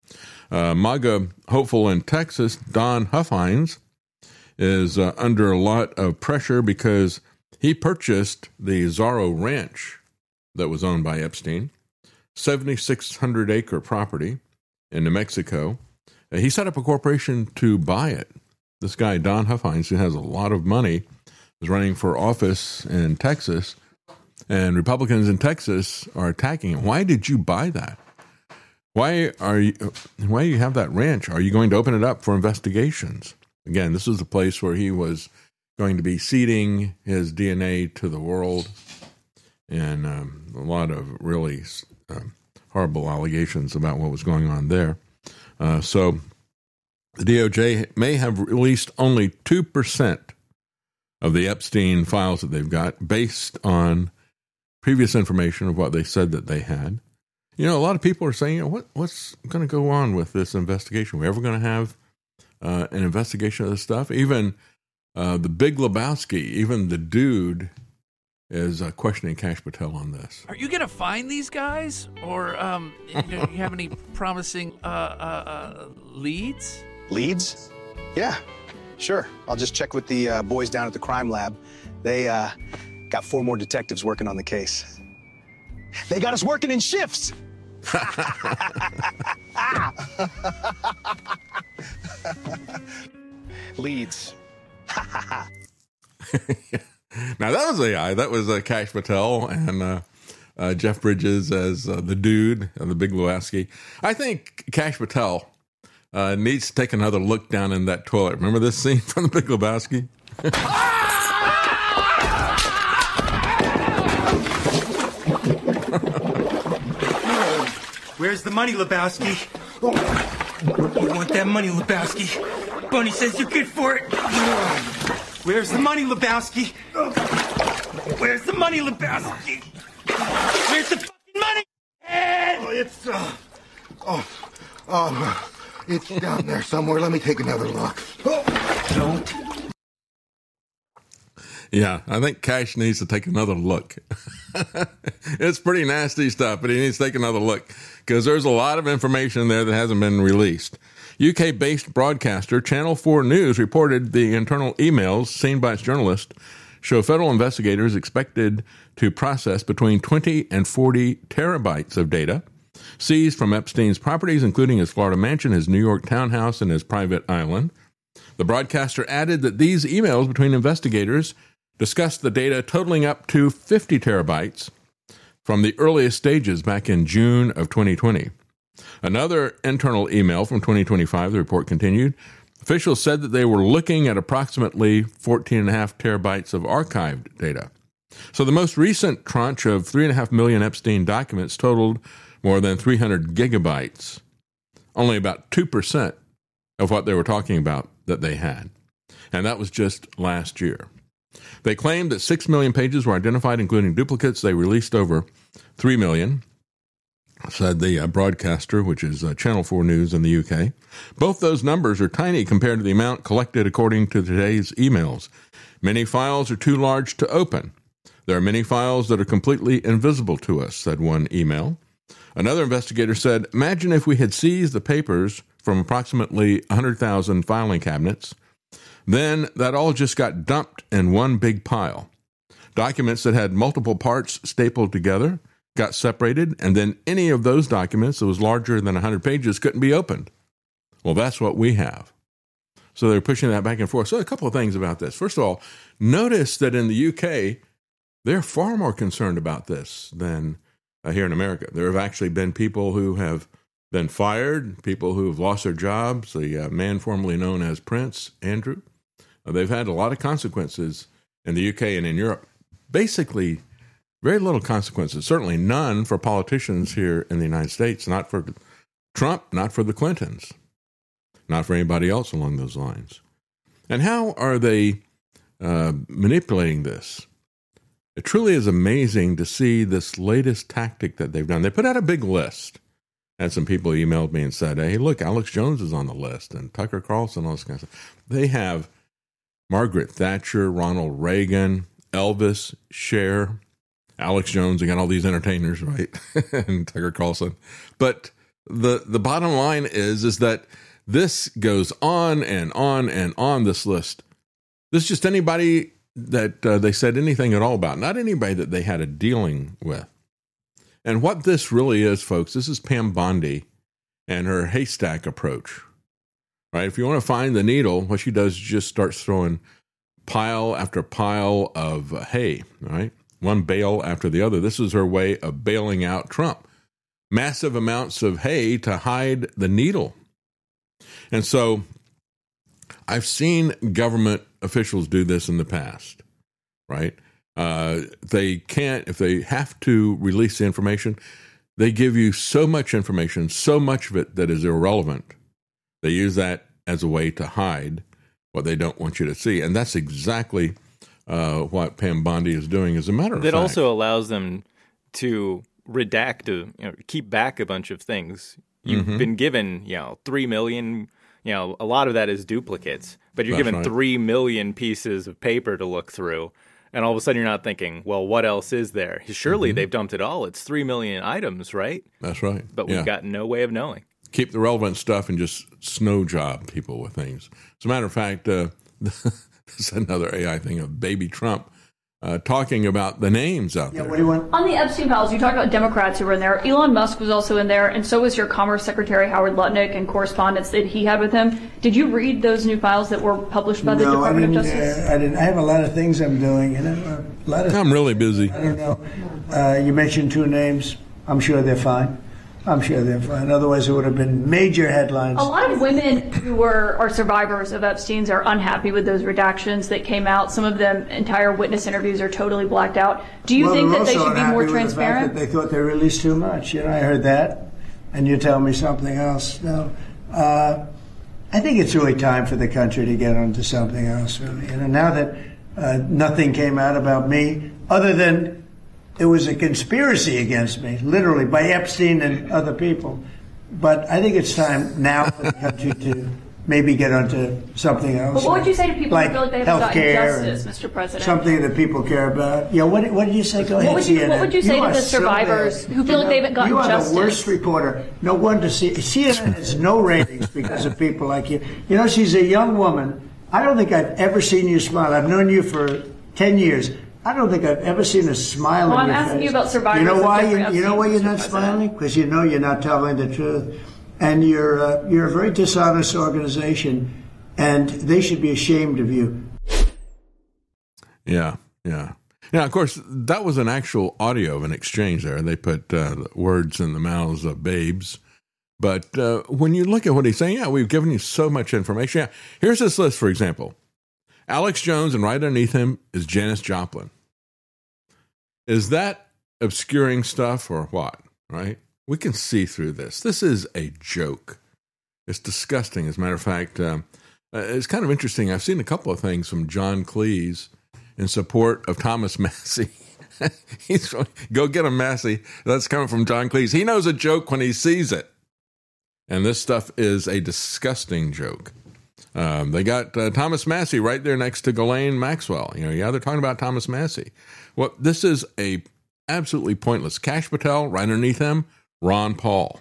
B: MAGA hopeful in Texas, Don Huffines, is under a lot of pressure because he purchased the Zorro Ranch that was owned by Epstein, 7,600-acre property in New Mexico. He set up a corporation to buy it. This guy, Don Huffines, who has a lot of money, is running for office in Texas, and Republicans in Texas are attacking him. Why did you buy that? Why do you have that ranch? Are you going to open it up for investigations? Again, this is a place where he was going to be seeding his DNA to the world, and a lot of really horrible allegations about what was going on there. So the DOJ may have released only 2% of the Epstein files that they've got based on previous information of what they said that they had. A lot of people are saying, what's going to go on with this investigation? Are we ever going to have an investigation of this stuff? Even the Big Lebowski, even the dude is questioning Kash Patel on this.
Q: Are you going to find these guys? Or do you have any promising leads?
M: Leads? Yeah, sure. I'll just check with the boys down at the crime lab. They got 4 more detectives working on the case. They got us working in shifts. Leads.
B: Now that was AI. That was Kash Patel and Jeff Bridges as the dude of the Big Lebowski. I think Kash Patel needs to take another look down in that toilet. Remember this scene from the Big Lebowski?
L: Where's the money, Lebowski? You want that money, Lebowski? Bunny says you're good for it. Where's the money, Lebowski? Where's the money, Lebowski? Where's the fucking money?
R: It's down there somewhere. Let me take another look. Don't.
B: Yeah, I think Cash needs to take another look. It's pretty nasty stuff, but he needs to take another look because there's a lot of information there that hasn't been released. UK-based broadcaster Channel 4 News reported the internal emails seen by its journalists show federal investigators expected to process between 20 and 40 terabytes of data seized from Epstein's properties, including his Florida mansion, his New York townhouse, and his private island. The broadcaster added that these emails between investigators discussed the data totaling up to 50 terabytes from the earliest stages back in June of 2020. Another internal email from 2025, the report continued, officials said that they were looking at approximately 14.5 terabytes of archived data. So the most recent tranche of 3.5 million Epstein documents totaled more than 300 gigabytes, only about 2% of what they were talking about that they had. And that was just last year. They claimed that 6 million pages were identified, including duplicates. They released over 3 million, said the broadcaster, which is Channel 4 News in the UK. Both those numbers are tiny compared to the amount collected according to today's emails. Many files are too large to open. There are many files that are completely invisible to us, said one email. Another investigator said, imagine if we had seized the papers from approximately 100,000 filing cabinets. Then that all just got dumped in one big pile. Documents that had multiple parts stapled together got separated, and then any of those documents that was larger than 100 pages couldn't be opened. Well, that's what we have. So they're pushing that back and forth. So a couple of things about this. First of all, notice that in the UK, they're far more concerned about this than here in America. There have actually been people who have been fired, people who have lost their jobs. The man formerly known as Prince Andrew. They've had a lot of consequences in the UK and in Europe. Basically, very little consequences. Certainly none for politicians here in the United States. Not for Trump, not for the Clintons, not for anybody else along those lines. And how are they manipulating this? It truly is amazing to see this latest tactic that they've done. They put out a big list. And some people emailed me and said, hey, look, Alex Jones is on the list, and Tucker Carlson, all this kind of stuff. They have Margaret Thatcher, Ronald Reagan, Elvis, Cher, Alex Jones. Again, all these entertainers, right? And Tucker Carlson. But the bottom line is that this goes on and on and on, this list. This is just anybody that they said anything at all about, not anybody that they had a dealing with. And what this really is, folks, this is Pam Bondi and her haystack approach, right? If you want to find the needle, what she does is just starts throwing pile after pile of hay, right? One bale after the other. This is her way of bailing out Trump. Massive amounts of hay to hide the needle. And so I've seen government officials do this in the past, right? They can't, if they have to release the information, they give you so much information, so much of it that is irrelevant. They use that as a way to hide what they don't want you to see. And that's exactly what Pam Bondi is doing, as a matter of fact.
E: It also allows them to redact, keep back a bunch of things. You've been given, 3 million, a lot of that is duplicates, but you're given 3 million pieces of paper to look through. And all of a sudden you're not thinking, well, what else is there? Surely they've dumped it all. It's 3 million items, right?
B: That's right.
E: But we've got no way of knowing.
B: Keep the relevant stuff and just snow job people with things. As a matter of fact, this is another AI thing of baby Trump talking about the names out there.
S: What do you want? On the Epstein files, you talked about Democrats who were in there. Elon Musk was also in there, and so was your Commerce Secretary Howard Lutnick and correspondence that he had with him. Did you read those new files that were published by the Department of Justice?
T: I didn't. I have a lot of things I'm doing.
B: I'm really busy.
T: I don't know. You mentioned 2 names. I'm sure they're fine. Otherwise, it would have been major headlines.
S: A lot of women who are survivors of Epstein's are unhappy with those redactions that came out. Some of them, entire witness interviews are totally blacked out. Do you think that they should be more transparent?
T: The fact that they thought they released too much. I heard that, and you tell me something else. No, I think it's really time for the country to get onto something else. Really, now that nothing came out about me, other than it was a conspiracy against me, literally, by Epstein and other people. But I think it's time now for the country to maybe get onto something else.
S: But what would you say to people
T: like
S: who feel like they haven't gotten
T: healthcare
S: justice, Mr. President?
T: Something that people care about. Yeah, what did you say? Go ahead, CNN.
S: What would you say to the survivors who feel like they haven't gotten justice?
T: You are the worst reporter. No wonder CNN has no ratings because of people like you. You know, she's a young woman. I don't think I've ever seen you smile. I've known you for 10 years. I don't think I've ever seen a smile on your face.
S: I'm asking you about survivors.
T: You know why? You know why you're not smiling? Because you know you're not telling the truth, and you're a very dishonest organization, and they should be ashamed of you.
B: Yeah. Now, of course, that was an actual audio of an exchange there. They put words in the mouths of babes. But when you look at what he's saying, yeah, we've given you so much information. Yeah, here's this list, for example. Alex Jones, and right underneath him is Janis Joplin. Is that obscuring stuff or what, right? We can see through this. This is a joke. It's disgusting. As a matter of fact, it's kind of interesting. I've seen a couple of things from John Cleese in support of Thomas Massie. He's go get him, Massie. That's coming from John Cleese. He knows a joke when he sees it. And this stuff is a disgusting joke. They got Thomas Massie right there next to Ghislaine Maxwell. They're talking about Thomas Massie. Well, this is absolutely pointless. Kash Patel, right underneath him, Ron Paul.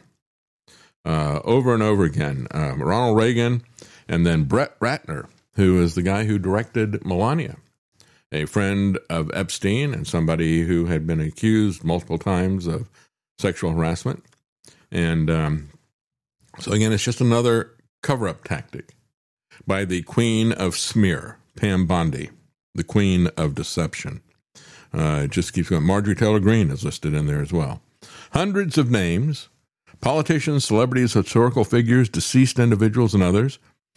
B: Over and over again. Ronald Reagan, and then Brett Ratner, who is the guy who directed Melania, a friend of Epstein and somebody who had been accused multiple times of sexual harassment. And so again, it's just another cover-up tactic by the queen of smear, Pam Bondi, the queen of deception. It just keeps going. Marjorie Taylor Greene is listed in there as well. Hundreds of names, politicians, celebrities, historical figures, deceased individuals, and others.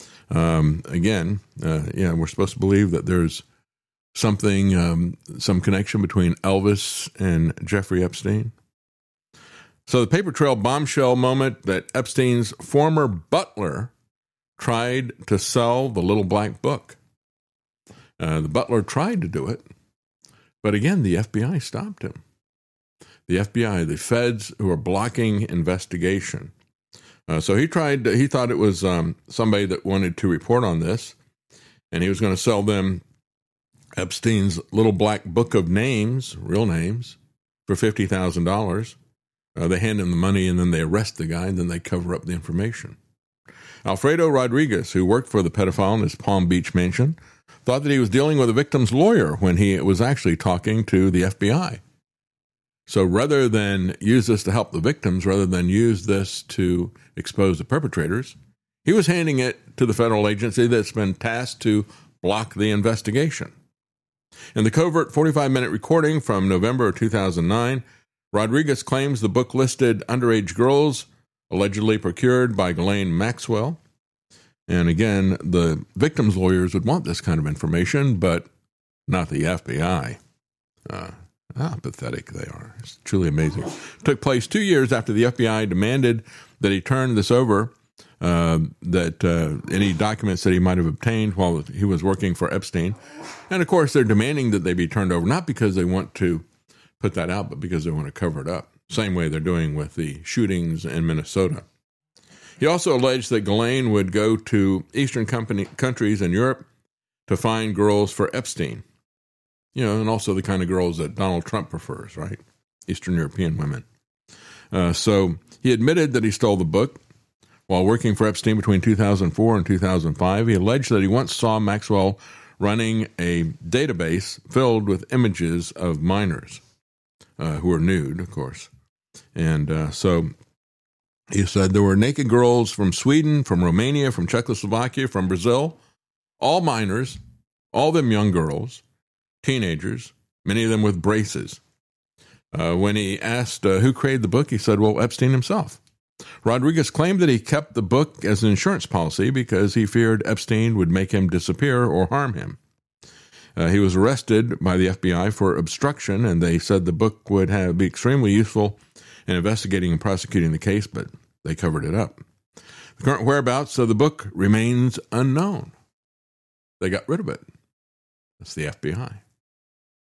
B: Again, we're supposed to believe that there's something, some connection between Elvis and Jeffrey Epstein. So the paper trail bombshell moment that Epstein's former butler tried to sell the little black book. The butler tried to do it, but again, the FBI stopped him. The FBI, the feds who are blocking investigation. So he thought it was somebody that wanted to report on this, and he was going to sell them Epstein's little black book of names, real names, for $50,000. They hand him the money, and then they arrest the guy, and then they cover up the information. Alfredo Rodriguez, who worked for the pedophile in his Palm Beach mansion, thought that he was dealing with a victim's lawyer when he was actually talking to the FBI. So rather than use this to help the victims, rather than use this to expose the perpetrators, he was handing it to the federal agency that's been tasked to block the investigation. In the covert 45-minute recording from November of 2009, Rodriguez claims the book listed underage girls allegedly procured by Ghislaine Maxwell. And again, the victims' lawyers would want this kind of information, but not the FBI. How pathetic they are. It's truly amazing. It took place 2 years after the FBI demanded that he turn this over, that any documents that he might have obtained while he was working for Epstein. And, of course, they're demanding that they be turned over, not because they want to put that out, but because they want to cover it up. Same way they're doing with the shootings in Minnesota. He also alleged that Ghislaine would go to Eastern countries in Europe to find girls for Epstein. And also the kind of girls that Donald Trump prefers, right? Eastern European women. So he admitted that he stole the book while working for Epstein between 2004 and 2005. He alleged that he once saw Maxwell running a database filled with images of minors who were nude, of course. And so he said there were naked girls from Sweden, from Romania, from Czechoslovakia, from Brazil, all minors, all of them young girls, teenagers, many of them with braces. When he asked who created the book, he said, well, Epstein himself. Rodriguez claimed that he kept the book as an insurance policy because he feared Epstein would make him disappear or harm him. He was arrested by the FBI for obstruction, and they said the book would be extremely useful in investigating and prosecuting the case, but they covered it up. The current whereabouts of the book remains unknown. They got rid of it. That's the FBI.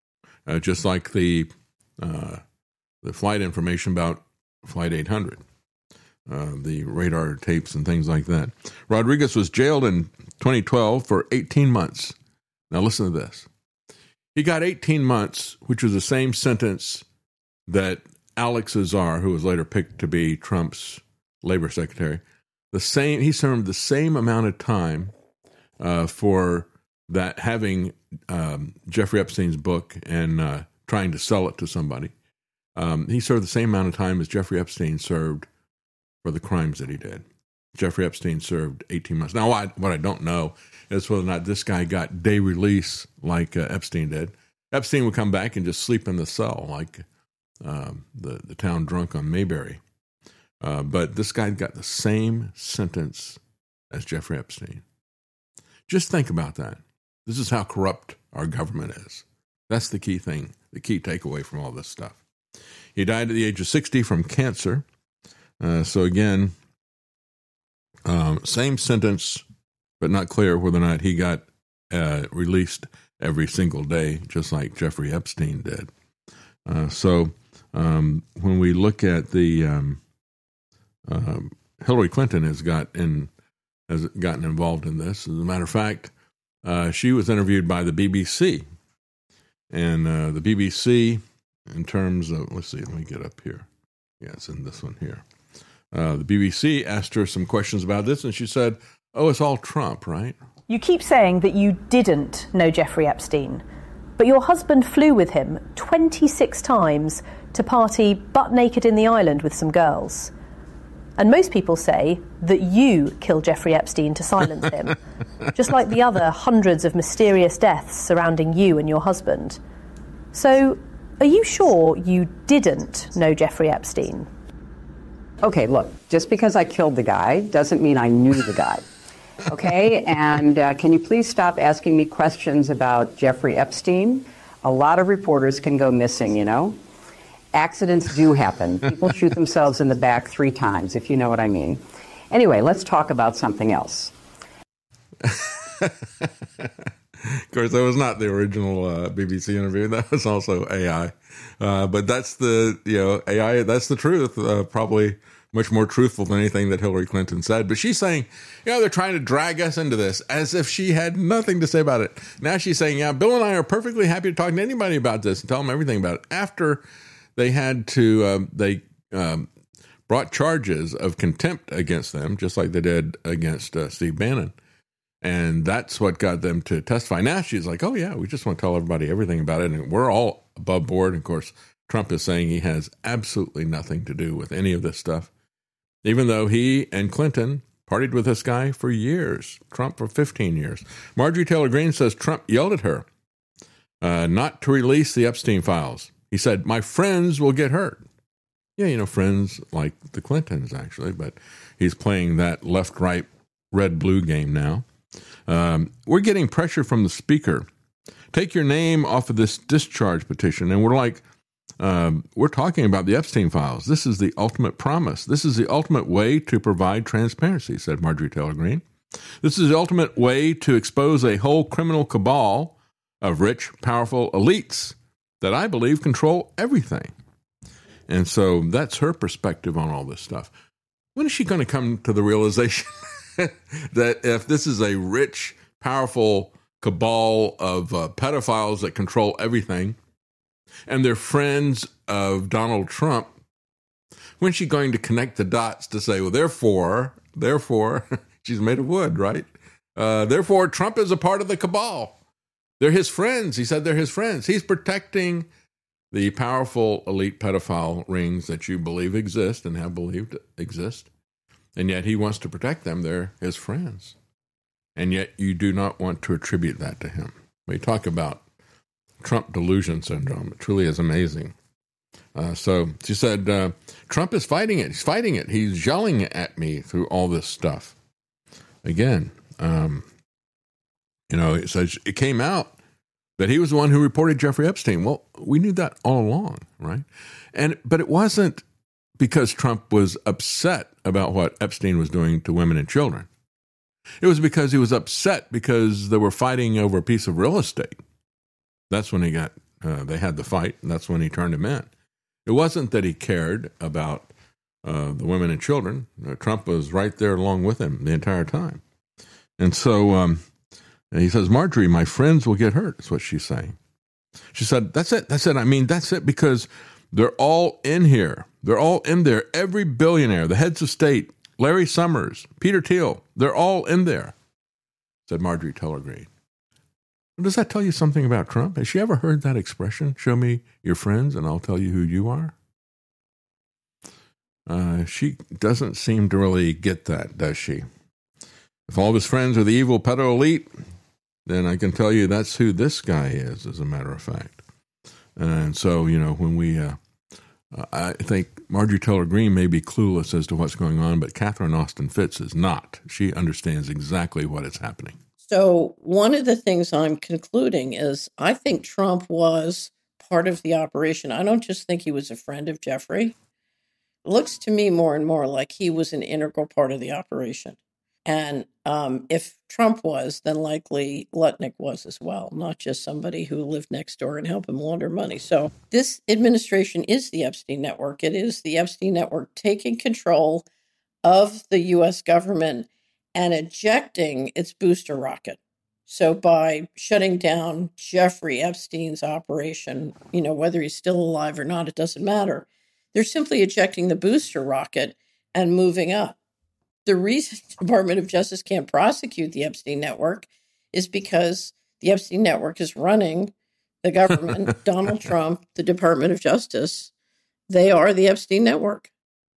B: just like the flight information about Flight 800, the radar tapes and things like that. Rodriguez was jailed in 2012 for 18 months. Now listen to this. He got 18 months, which was the same sentence that Alex Azar, who was later picked to be Trump's labor secretary, he served the same amount of time for that, having Jeffrey Epstein's book and trying to sell it to somebody. He served the same amount of time as Jeffrey Epstein served for the crimes that he did. Jeffrey Epstein served 18 months. Now, what I don't know is whether or not this guy got day release like Epstein did. Epstein would come back and just sleep in the cell like the town drunk on Mayberry. But this guy got the same sentence as Jeffrey Epstein. Just think about that. This is how corrupt our government is. That's the key thing, the key takeaway from all this stuff. He died at the age of 60 from cancer. So again, same sentence, but not clear whether or not he got released every single day, just like Jeffrey Epstein did. So when we look at the Hillary Clinton has gotten involved in this. As a matter of fact, she was interviewed by the BBC, and the BBC, in terms of, let's see, let me get up here. Yeah, it's in this one here. The BBC asked her some questions about this, and she said, "Oh, it's all Trump, right?"
U: You keep saying that you didn't know Jeffrey Epstein, but your husband flew with him 26 times to party butt naked in the island with some girls. And most people say that you killed Jeffrey Epstein to silence him, just like the other hundreds of mysterious deaths surrounding you and your husband. So, are you sure you didn't know Jeffrey Epstein?
V: Okay, look, just because I killed the guy doesn't mean I knew the guy. Okay, and can you please stop asking me questions about Jeffrey Epstein? A lot of reporters can go missing, you know. Accidents do happen. People shoot themselves in the back 3 times, if you know what I mean. Anyway, let's talk about something else.
B: Of course, that was not the original BBC interview. That was also AI. But that's the, AI, that's the truth. Probably much more truthful than anything that Hillary Clinton said. But she's saying, they're trying to drag us into this as if she had nothing to say about it. Now she's saying, Bill and I are perfectly happy to talk to anybody about this and tell them everything about it. After they had to, brought charges of contempt against them, just like they did against Steve Bannon. And that's what got them to testify. Now she's like, oh, yeah, we just want to tell everybody everything about it. And we're all above board. And of course, Trump is saying he has absolutely nothing to do with any of this stuff, even though he and Clinton partied with this guy for years, Trump for 15 years. Marjorie Taylor Greene says Trump yelled at her not to release the Epstein files. He said, my friends will get hurt. Yeah, friends like the Clintons, actually, but he's playing that left-right, red-blue game now. We're getting pressure from the speaker. Take your name off of this discharge petition. And we're like, we're talking about the Epstein files. This is the ultimate promise. This is the ultimate way to provide transparency, said Marjorie Taylor Greene. This is the ultimate way to expose a whole criminal cabal of rich, powerful elites that I believe control everything. And so that's her perspective on all this stuff. When is she going to come to the realization that if this is a rich, powerful cabal of pedophiles that control everything, and they're friends of Donald Trump, when's she going to connect the dots to say, well, therefore, she's made of wood, right? Therefore, Trump is a part of the cabal. They're his friends. He said they're his friends. He's protecting the powerful elite pedophile rings that you believe exist and have believed exist. And yet he wants to protect them. They're his friends. And yet you do not want to attribute that to him. We talk about Trump delusion syndrome. It truly is amazing. So she said, Trump is fighting it. He's fighting it. He's yelling at me through all this stuff. Again, it says it came out that he was the one who reported Jeffrey Epstein. Well, we knew that all along, right? But it wasn't because Trump was upset about what Epstein was doing to women and children. It was because he was upset because they were fighting over a piece of real estate. That's when he got they had the fight, and that's when he turned him in. It wasn't that he cared about the women and children. Trump was right there along with him the entire time. And so he says, Marjorie, my friends will get hurt, is what she's saying. She said, that's it. I mean, that's it, because they're all in here. They're all in there. Every billionaire, the heads of state, Larry Summers, Peter Thiel, they're all in there, said Marjorie Taylor Greene. Does that tell you something about Trump? Has she ever heard that expression? Show me your friends and I'll tell you who you are. She doesn't seem to really get that, does she? If all of his friends are the evil pedo elite, then I can tell you that's who this guy is, as a matter of fact. And so, when we, I think Marjorie Taylor Greene may be clueless as to what's going on, but Catherine Austin Fitts is not. She understands exactly what is happening.
C: So one of the things I'm concluding is I think Trump was part of the operation. I don't just think he was a friend of Jeffrey. It looks to me more and more like he was an integral part of the operation. And if Trump was, then likely Lutnick was as well, not just somebody who lived next door and helped him launder money. So this administration is the Epstein Network. It is the Epstein Network taking control of the U.S. government and ejecting its booster rocket. So by shutting down Jeffrey Epstein's operation, whether he's still alive or not, it doesn't matter. They're simply ejecting the booster rocket and moving up. The reason the Department of Justice can't prosecute the Epstein Network is because the Epstein Network is running the government, Donald Trump, the Department of Justice. They are the Epstein Network.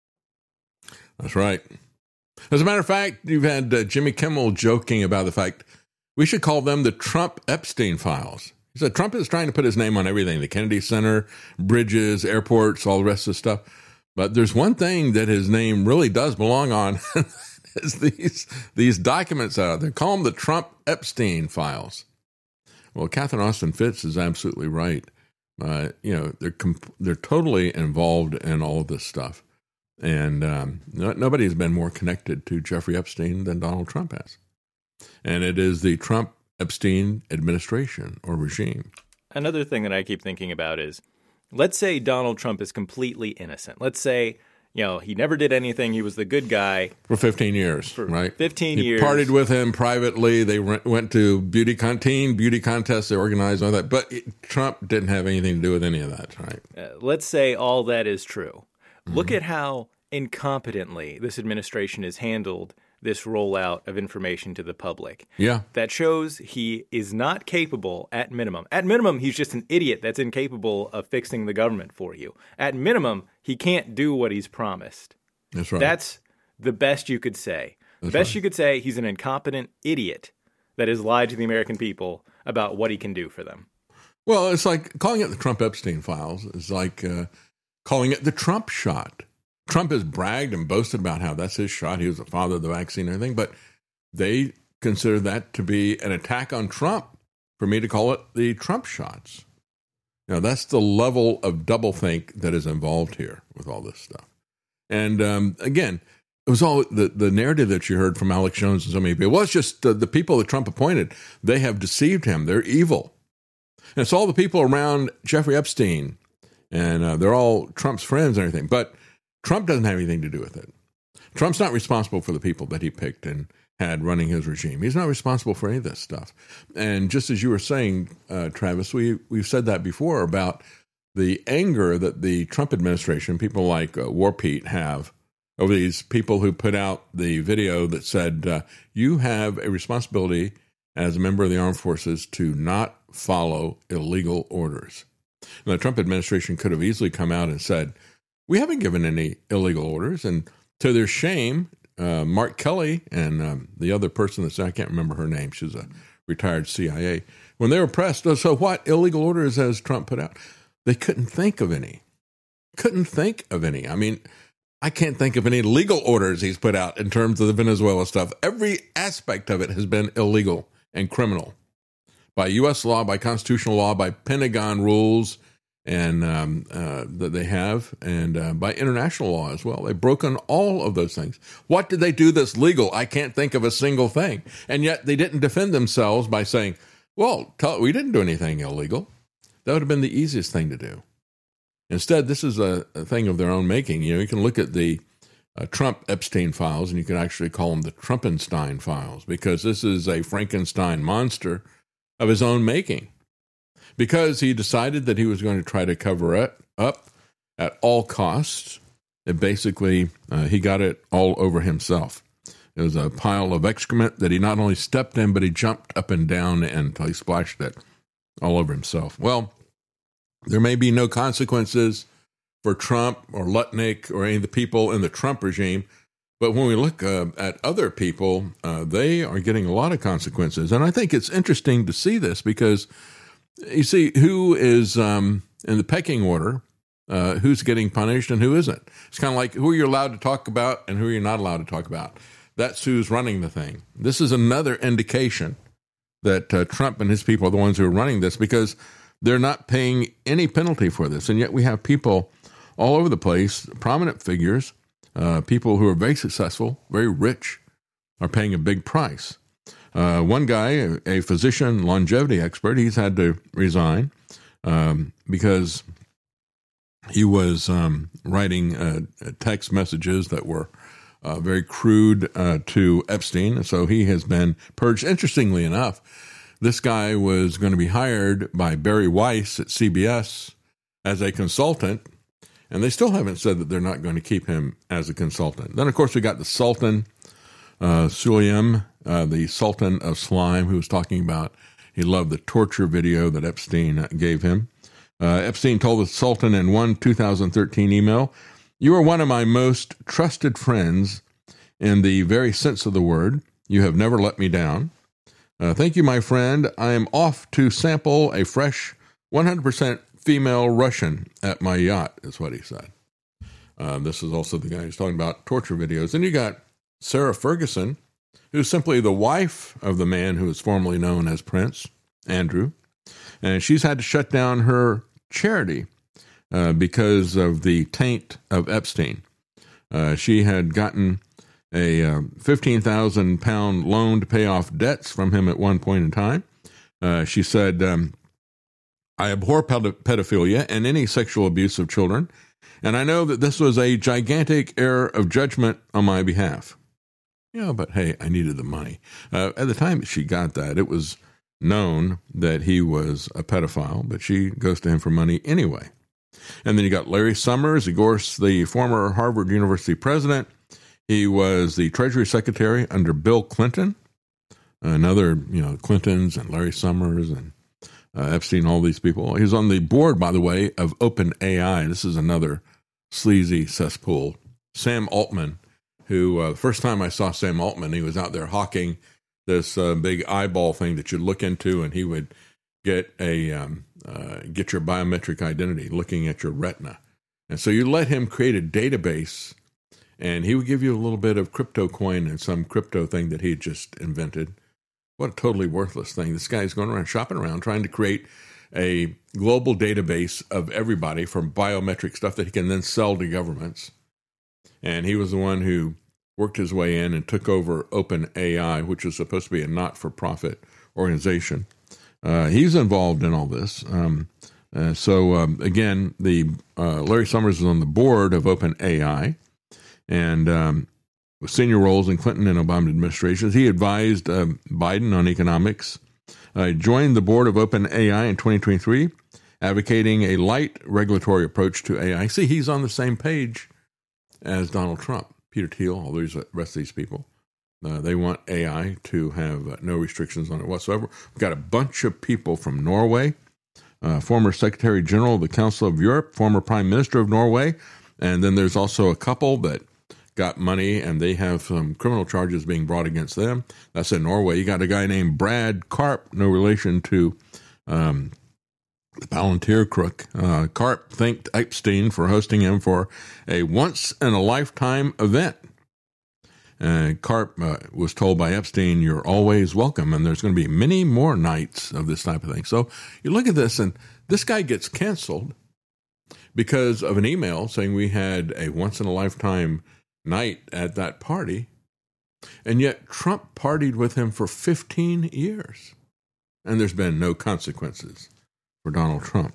B: That's right. As a matter of fact, you've had Jimmy Kimmel joking about the fact we should call them the Trump Epstein files. He said Trump is trying to put his name on everything, the Kennedy Center, bridges, airports, all the rest of the stuff. But there's one thing that his name really does belong on, is these documents out there. Call them the Trump Epstein files. Well, Catherine Austin Fitts is absolutely right. They're totally involved in all of this stuff. And nobody has been more connected to Jeffrey Epstein than Donald Trump has. And it is the Trump-Epstein administration or regime.
E: Another thing that I keep thinking about is, let's say Donald Trump is completely innocent. Let's say, he never did anything. He was the good guy.
B: For 15 years, right?
E: 15
B: years.
E: He
B: partied with him privately. They went to beauty contests. They organized all that. But Trump didn't have anything to do with any of that, right?
E: Let's say all that is true. Look at how incompetently this administration has handled this rollout of information to the public.
B: Yeah.
E: That shows he is not capable at minimum. At minimum, he's just an idiot that's incapable of fixing the government for you. At minimum, he can't do what he's promised.
B: That's right.
E: That's the best you could say. The best you could say, he's an incompetent idiot that has lied to the American people about what he can do for them.
B: Well, it's like calling it the Trump Epstein files is like calling it the Trump shot. Trump has bragged and boasted about how that's his shot. He was the father of the vaccine and everything, but they consider that to be an attack on Trump for me to call it the Trump shots. Now, that's the level of doublethink that is involved here with all this stuff. And again, it was all the narrative that you heard from Alex Jones and so many people. Well, it's just the people that Trump appointed. They have deceived him. They're evil. And it's all the people around Jeffrey Epstein, and they're all Trump's friends and everything. But Trump doesn't have anything to do with it. Trump's not responsible for the people that he picked and had running his regime. He's not responsible for any of this stuff. And just as you were saying, Travis, we've said that before about the anger that the Trump administration, people like War Pete, have over these people who put out the video that said, you have a responsibility as a member of the armed forces to not follow illegal orders. Now, the Trump administration could have easily come out and said, we haven't given any illegal orders. And to their shame, Mark Kelly and the other person I can't remember her name. She's a retired CIA. When they were pressed, so what illegal orders has Trump put out? They couldn't think of any. I mean, I can't think of any legal orders he's put out in terms of the Venezuela stuff. Every aspect of it has been illegal and criminal by U.S. law, by constitutional law, by Pentagon rules, and that they have, and by international law as well. They've broken all of those things. What did they do that's legal? I can't think of a single thing. And yet they didn't defend themselves by saying, well, we didn't do anything illegal. That would have been the easiest thing to do. Instead, this is a thing of their own making. You can look at the Trump-Epstein files, and you can actually call them the Trumpenstein files, because this is a Frankenstein monster of his own making. Because he decided that he was going to try to cover it up at all costs, and basically he got it all over himself. It was a pile of excrement that he not only stepped in, but he jumped up and down until he splashed it all over himself. Well, there may be no consequences for Trump or Lutnick or any of the people in the Trump regime, but when we look at other people, they are getting a lot of consequences. And I think it's interesting to see this because you see who is in the pecking order, who's getting punished and who isn't. It's kind of like who are you allowed to talk about and who are you not allowed to talk about. That's who's running the thing. This is another indication that Trump and his people are the ones who are running this, because they're not paying any penalty for this. And yet we have people all over the place, prominent figures, people who are very successful, very rich, are paying a big price. One guy, a physician longevity expert, he's had to resign because he was writing text messages that were very crude to Epstein, so he has been purged. Interestingly enough, this guy was going to be hired by Barry Weiss at CBS as a consultant, and they still haven't said that they're not going to keep him as a consultant. Then, of course, we got the Sultan Sulayem, the Sultan of Slime, who was talking about he loved the torture video that Epstein gave him. Epstein told the Sultan in one 2013 email, "You are one of my most trusted friends in the very sense of the word. You have never let me down. Thank you, my friend. I am off to sample a fresh 100% female Russian at my yacht," is what he said. This is also the guy who's talking about torture videos. And you got Sarah Ferguson, who's simply the wife of the man who was formerly known as Prince Andrew. And she's had to shut down her charity because of the taint of Epstein. She had gotten a 15,000-pound loan to pay off debts from him at one point in time. She said, "I abhor pedophilia and any sexual abuse of children, and I know that this was a gigantic error of judgment on my behalf." Yeah, but hey, I needed the money. At the time she got that, it was known that he was a pedophile, but she goes to him for money anyway. And then you got Larry Summers, of course, the former Harvard University president. He was the Treasury Secretary under Bill Clinton. Another, Clintons and Larry Summers and Epstein, all these people. He was on the board, by the way, of OpenAI. This is another sleazy cesspool. Sam Altman, who the first time I saw Sam Altman, he was out there hawking this big eyeball thing that you'd look into, and he would get get your biometric identity looking at your retina. And so you let him create a database, and he would give you a little bit of crypto coin and some crypto thing that he had just invented. What a totally worthless thing. This guy's going around, shopping around, trying to create a global database of everybody from biometric stuff that he can then sell to governments. And he was the one who worked his way in and took over OpenAI, which was supposed to be a not-for-profit organization. He's involved in all this. Again, Larry Summers is on the board of OpenAI, and with senior roles in Clinton and Obama administrations. He advised Biden on economics. Joined the board of OpenAI in 2023, advocating a light regulatory approach to AI. See, he's on the same page as Donald Trump, Peter Thiel, all the rest of these people. They want AI to have no restrictions on it whatsoever. We've got a bunch of people from Norway, former Secretary General of the Council of Europe, former Prime Minister of Norway, and then there's also a couple that got money, and they have some criminal charges being brought against them. That's in Norway. You got a guy named Brad Karp, no relation to the Palantir crook. Karp thanked Epstein for hosting him for a once-in-a-lifetime event. Karp was told by Epstein, "You're always welcome," and there's going to be many more nights of this type of thing. So you look at this, and this guy gets canceled because of an email saying we had a once-in-a-lifetime night at that party, and yet Trump partied with him for 15 years, and there's been no consequences for Donald Trump.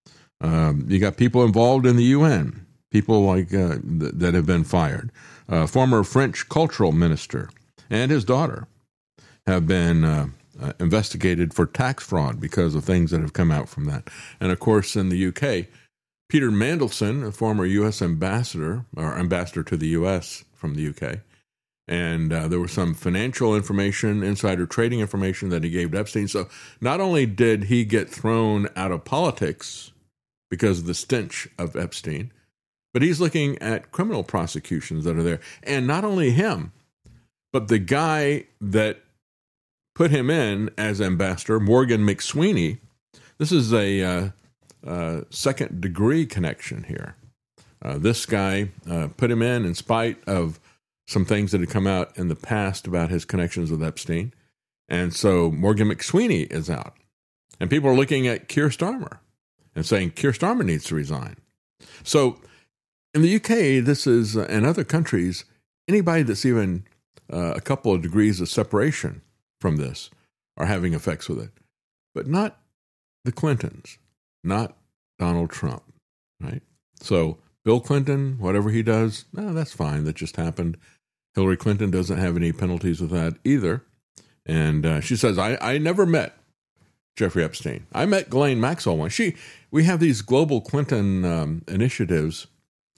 B: You got people involved in the UN, people like that have been fired. Former French cultural minister and his daughter have been investigated for tax fraud because of things that have come out from that. And of course, in the UK, Peter Mandelson, a former U.S. ambassador, or ambassador to the U.S. from the UK, and there was some financial information, insider trading information that he gave to Epstein. So not only did he get thrown out of politics because of the stench of Epstein, but he's looking at criminal prosecutions that are there. And not only him, but the guy that put him in as ambassador, Morgan McSweeney. This is a second-degree connection here. This guy put him in spite of some things that had come out in the past about his connections with Epstein. And so Morgan McSweeney is out. And people are looking at Keir Starmer and saying Keir Starmer needs to resign. So in the UK, this is, and other countries, anybody that's even a couple of degrees of separation from this are having effects with it. But not the Clintons, not Donald Trump, right? So Bill Clinton, whatever he does, that's fine. That just happened. Hillary Clinton doesn't have any penalties with that either. And she says, I never met Jeffrey Epstein. I met Ghislaine Maxwell once. We have these global Clinton initiatives,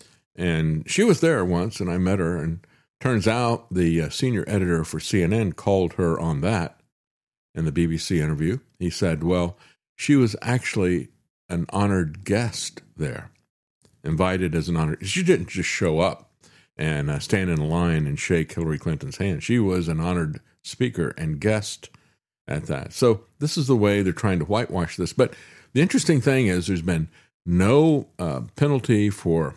B: and she was there once, and I met her. And turns out the senior editor for CNN called her on that in the BBC interview. He said, well, she was actually an honored guest there, invited as an honored. She didn't just show up and stand in a line and shake Hillary Clinton's hand. She was an honored speaker and guest at that. So this is the way they're trying to whitewash this. But the interesting thing is there's been no penalty for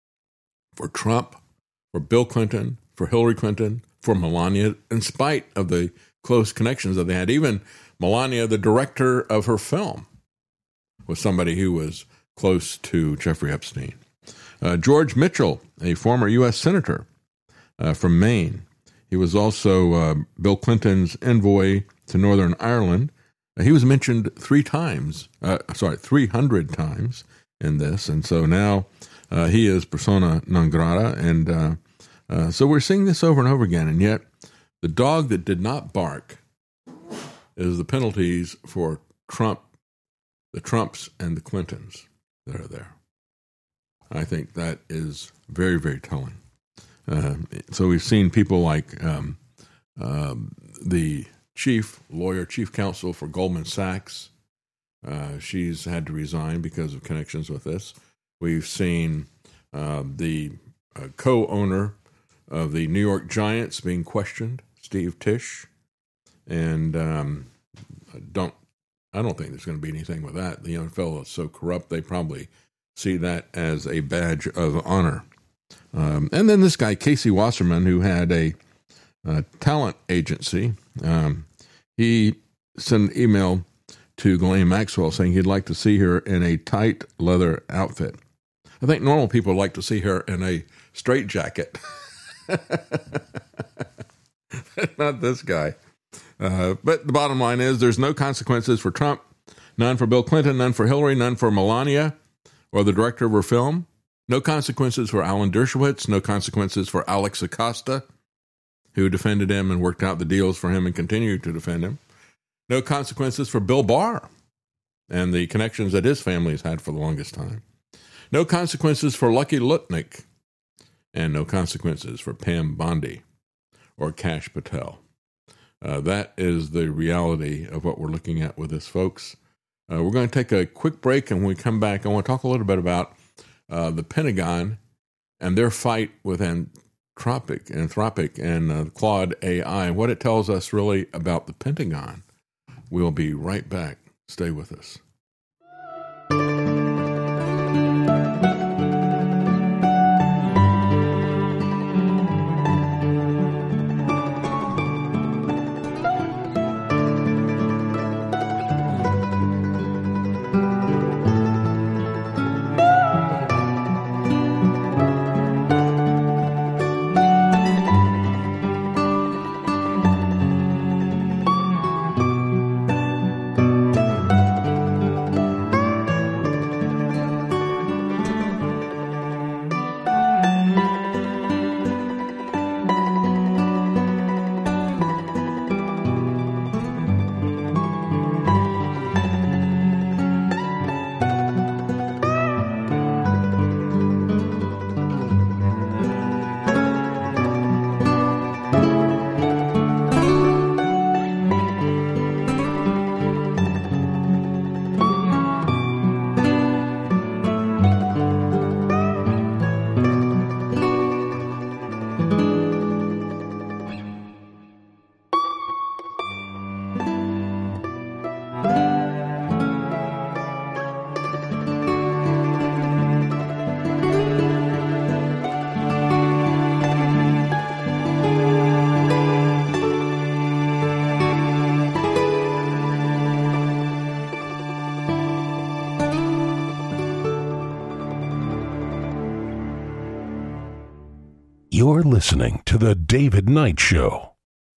B: Trump, for Bill Clinton, for Hillary Clinton, for Melania, in spite of the close connections that they had. Even Melania, the director of her film, was somebody who was close to Jeffrey Epstein. George Mitchell, a former U.S. senator from Maine. He was also Bill Clinton's envoy to Northern Ireland. He was mentioned 300 times in this. And so now he is persona non grata. And so we're seeing this over and over again. And yet the dog that did not bark is the penalties for Trump, the Trumps and the Clintons that are there. I think that is very, very telling. So we've seen people like the chief counsel for Goldman Sachs. She's had to resign because of connections with this. We've seen the co-owner of the New York Giants being questioned, Steve Tisch. And I don't think there's going to be anything with that. The NFL is so corrupt, they probably see that as a badge of honor. And then this guy, Casey Wasserman, who had a talent agency, he sent an email to Ghislaine Maxwell saying he'd like to see her in a tight leather outfit. I think normal people like to see her in a straitjacket. Not this guy. But the bottom line is there's no consequences for Trump, none for Bill Clinton, none for Hillary, none for Melania or the director of her film. No consequences for Alan Dershowitz, no consequences for Alex Acosta, who defended him and worked out the deals for him and continued to defend him. No consequences for Bill Barr and the connections that his family has had for the longest time. No consequences for Lucky Lutnick, and no consequences for Pam Bondi or Kash Patel. That is the reality of what we're looking at with this, folks. We're going to take a quick break, and when we come back, I want to talk a little bit about the Pentagon and their fight with Anthropic and Claude AI, and what it tells us really about the Pentagon. We'll be right back. Stay with us.
A: You're listening to The David Knight Show.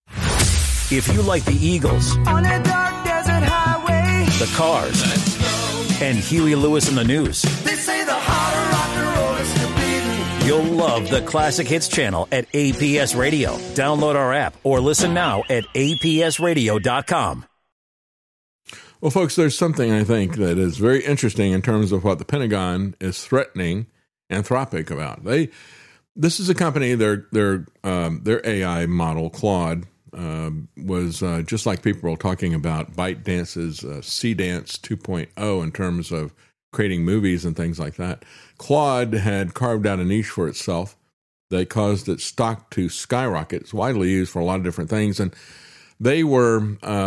D: If you like the Eagles,
H: On a dark desert highway,
D: the Cars, and Huey Lewis in the News,
H: they say the harder rock and roll is forbidden.
D: you'll love the Classic Hits channel at APS Radio. Download our app or listen now at apsradio.com.
B: Well, folks, there's something I think that is very interesting in terms of what the Pentagon is threatening Anthropic about. This is a company, their AI model, Claude, was just like people were talking about ByteDance's C-Dance 2.0 in terms of creating movies and things like that. Claude had carved out a niche for itself that caused its stock to skyrocket. It's widely used for a lot of different things, and they were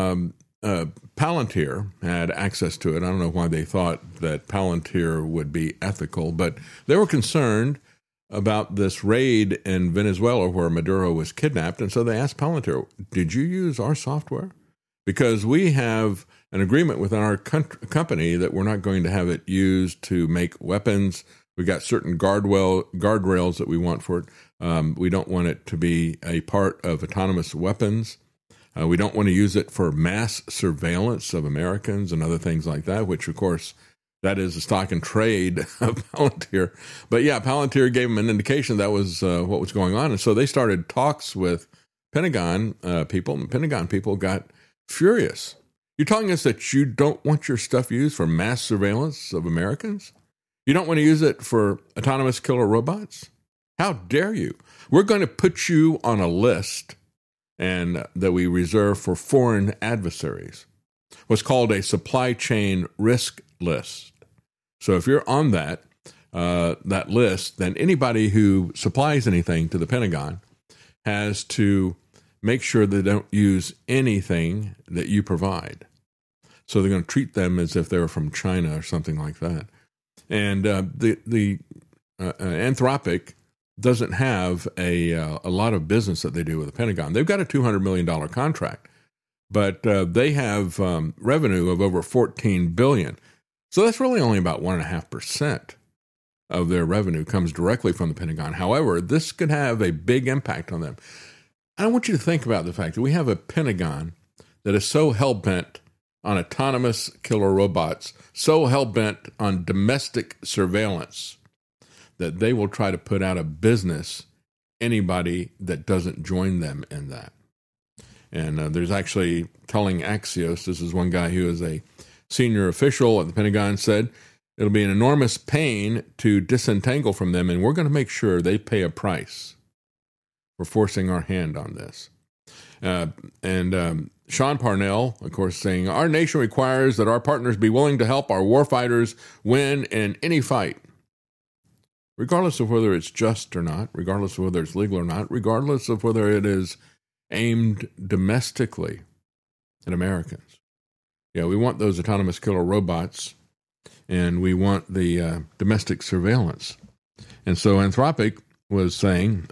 B: Palantir had access to it. I don't know why they thought that Palantir would be ethical, but they were concerned about this raid in Venezuela where Maduro was kidnapped. And so they asked Palantir, did you use our software? Because we have an agreement with our company that we're not going to have it used to make weapons. We've got certain guardrails that we want for it. We don't want it to be a part of autonomous weapons. We don't want to use it for mass surveillance of Americans and other things like that, which, of course, that is the stock and trade of Palantir. But yeah, Palantir gave them an indication that was what was going on. And so they started talks with Pentagon people, and Pentagon people got furious. You're telling us that you don't want your stuff used for mass surveillance of Americans? You don't want to use it for autonomous killer robots? How dare you? We're going to put you on a list and that we reserve for foreign adversaries. What's called a supply chain risk list. So if you're on that list, then anybody who supplies anything to the Pentagon has to make sure they don't use anything that you provide. So they're going to treat them as if they were from China or something like that. And the Anthropic doesn't have a lot of business that they do with the Pentagon. They've got a $200 million contract, but they have revenue of over $14 billion. So that's really only about 1.5% of their revenue comes directly from the Pentagon. However, this could have a big impact on them. I want you to think about the fact that we have a Pentagon that is so hell-bent on autonomous killer robots, so hell-bent on domestic surveillance, that they will try to put out of business anybody that doesn't join them in that. And there's actually telling Axios, this is one guy who is a senior official at the Pentagon, said, it'll be an enormous pain to disentangle from them, and we're going to make sure they pay a price for forcing our hand on this. And Sean Parnell, of course, saying, our nation requires that our partners be willing to help our warfighters win in any fight, regardless of whether it's just or not, regardless of whether it's legal or not, regardless of whether it is aimed domestically at Americans. Yeah, we want those autonomous killer robots, and we want the domestic surveillance. And so Anthropic was saying,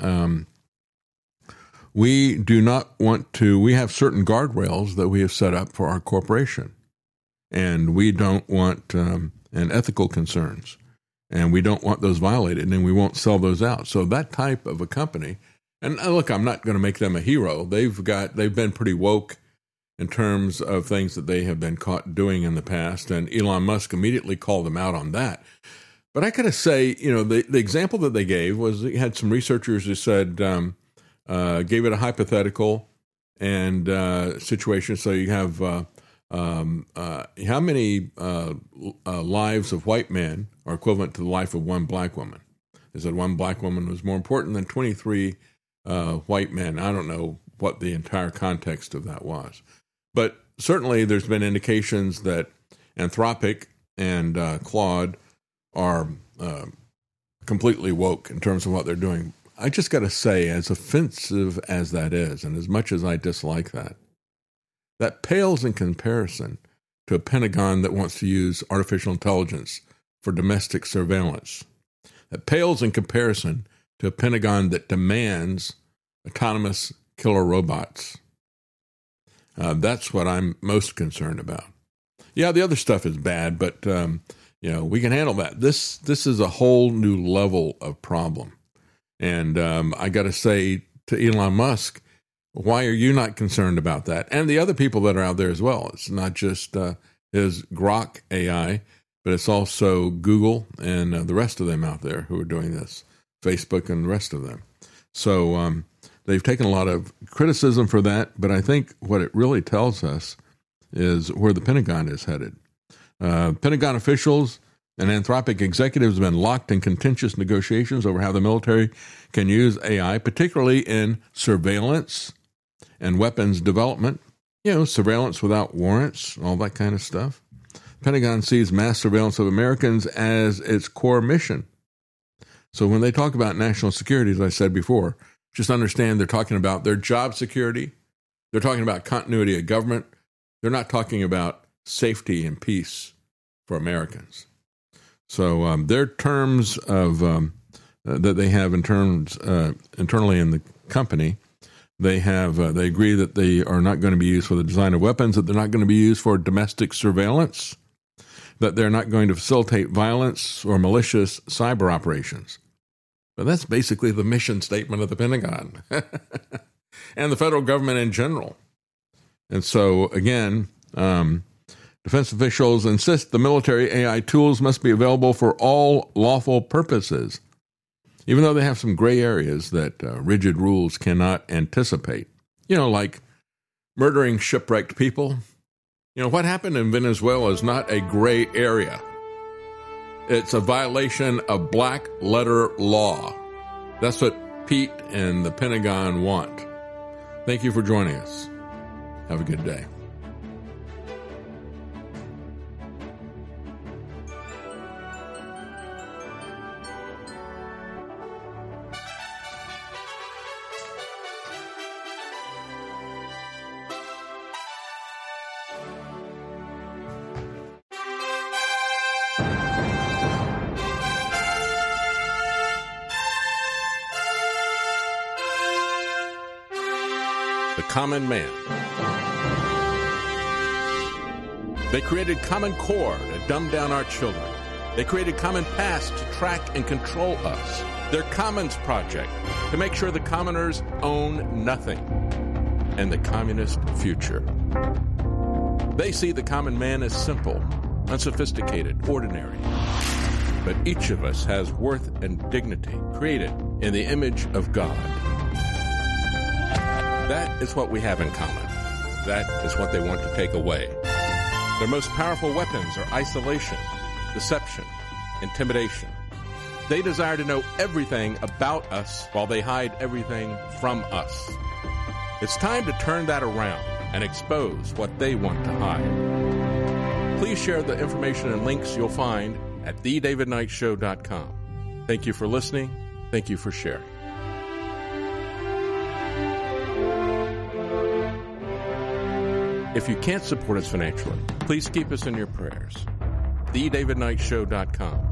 B: we do not want to, we have certain guardrails that we have set up for our corporation, and we don't want, and ethical concerns, and we don't want those violated, and we won't sell those out. So that type of a company, and look, I'm not going to make them a hero. They've been pretty woke in terms of things that they have been caught doing in the past, and Elon Musk immediately called them out on that. But I got to say, the example that they gave was they had some researchers who said, gave it a hypothetical and situation. So you have how many lives of white men are equivalent to the life of one black woman? They said one black woman was more important than 23 white men. I don't know what the entire context of that was. But certainly there's been indications that Anthropic and Claude are completely woke in terms of what they're doing. I just got to say, as offensive as that is, and as much as I dislike that, that pales in comparison to a Pentagon that wants to use artificial intelligence for domestic surveillance. That pales in comparison to a Pentagon that demands autonomous killer robots. That's what I'm most concerned about. Yeah, the other stuff is bad, but we can handle that. This is a whole new level of problem. And I got to say to Elon Musk, why are you not concerned about that? And the other people that are out there as well. It's not just his Grok AI, but it's also Google and the rest of them out there who are doing this, Facebook and the rest of them. So they've taken a lot of criticism for that, but I think what it really tells us is where the Pentagon is headed. Pentagon officials and Anthropic executives have been locked in contentious negotiations over how the military can use AI, particularly in surveillance and weapons development, surveillance without warrants, all that kind of stuff. Pentagon sees mass surveillance of Americans as its core mission. So when they talk about national security, as I said before, just understand they're talking about their job security. They're talking about continuity of government. They're not talking about safety and peace for Americans. So their terms of that they have in terms internally in the company, they agree that they are not going to be used for the design of weapons, that they're not going to be used for domestic surveillance, that they're not going to facilitate violence or malicious cyber operations. But that's basically the mission statement of the Pentagon and the federal government in general. And so, again, defense officials insist the military AI tools must be available for all lawful purposes, even though they have some gray areas that rigid rules cannot anticipate. Like murdering shipwrecked people. What happened in Venezuela is not a gray area. It's a violation of black letter law. That's what Pete and the Pentagon want. Thank you for joining us. Have a good day. Common man. They created Common Core to dumb down our children. They created Common Pass to track and control us. Their Commons Project to make sure the commoners own nothing. And the communist future. They see the common man as simple, unsophisticated, ordinary. But each of us has worth and dignity, created in the image of God. That is what we have in common. That is what they want to take away. Their most powerful weapons are isolation, deception, intimidation. They desire to know everything about us while they hide everything from us. It's time to turn that around and expose what they want to hide. Please share the information and links you'll find at thedavidknightshow.com. Thank you for listening. Thank you for sharing. If you can't support us financially, please keep us in your prayers. thedavidknightshow.com.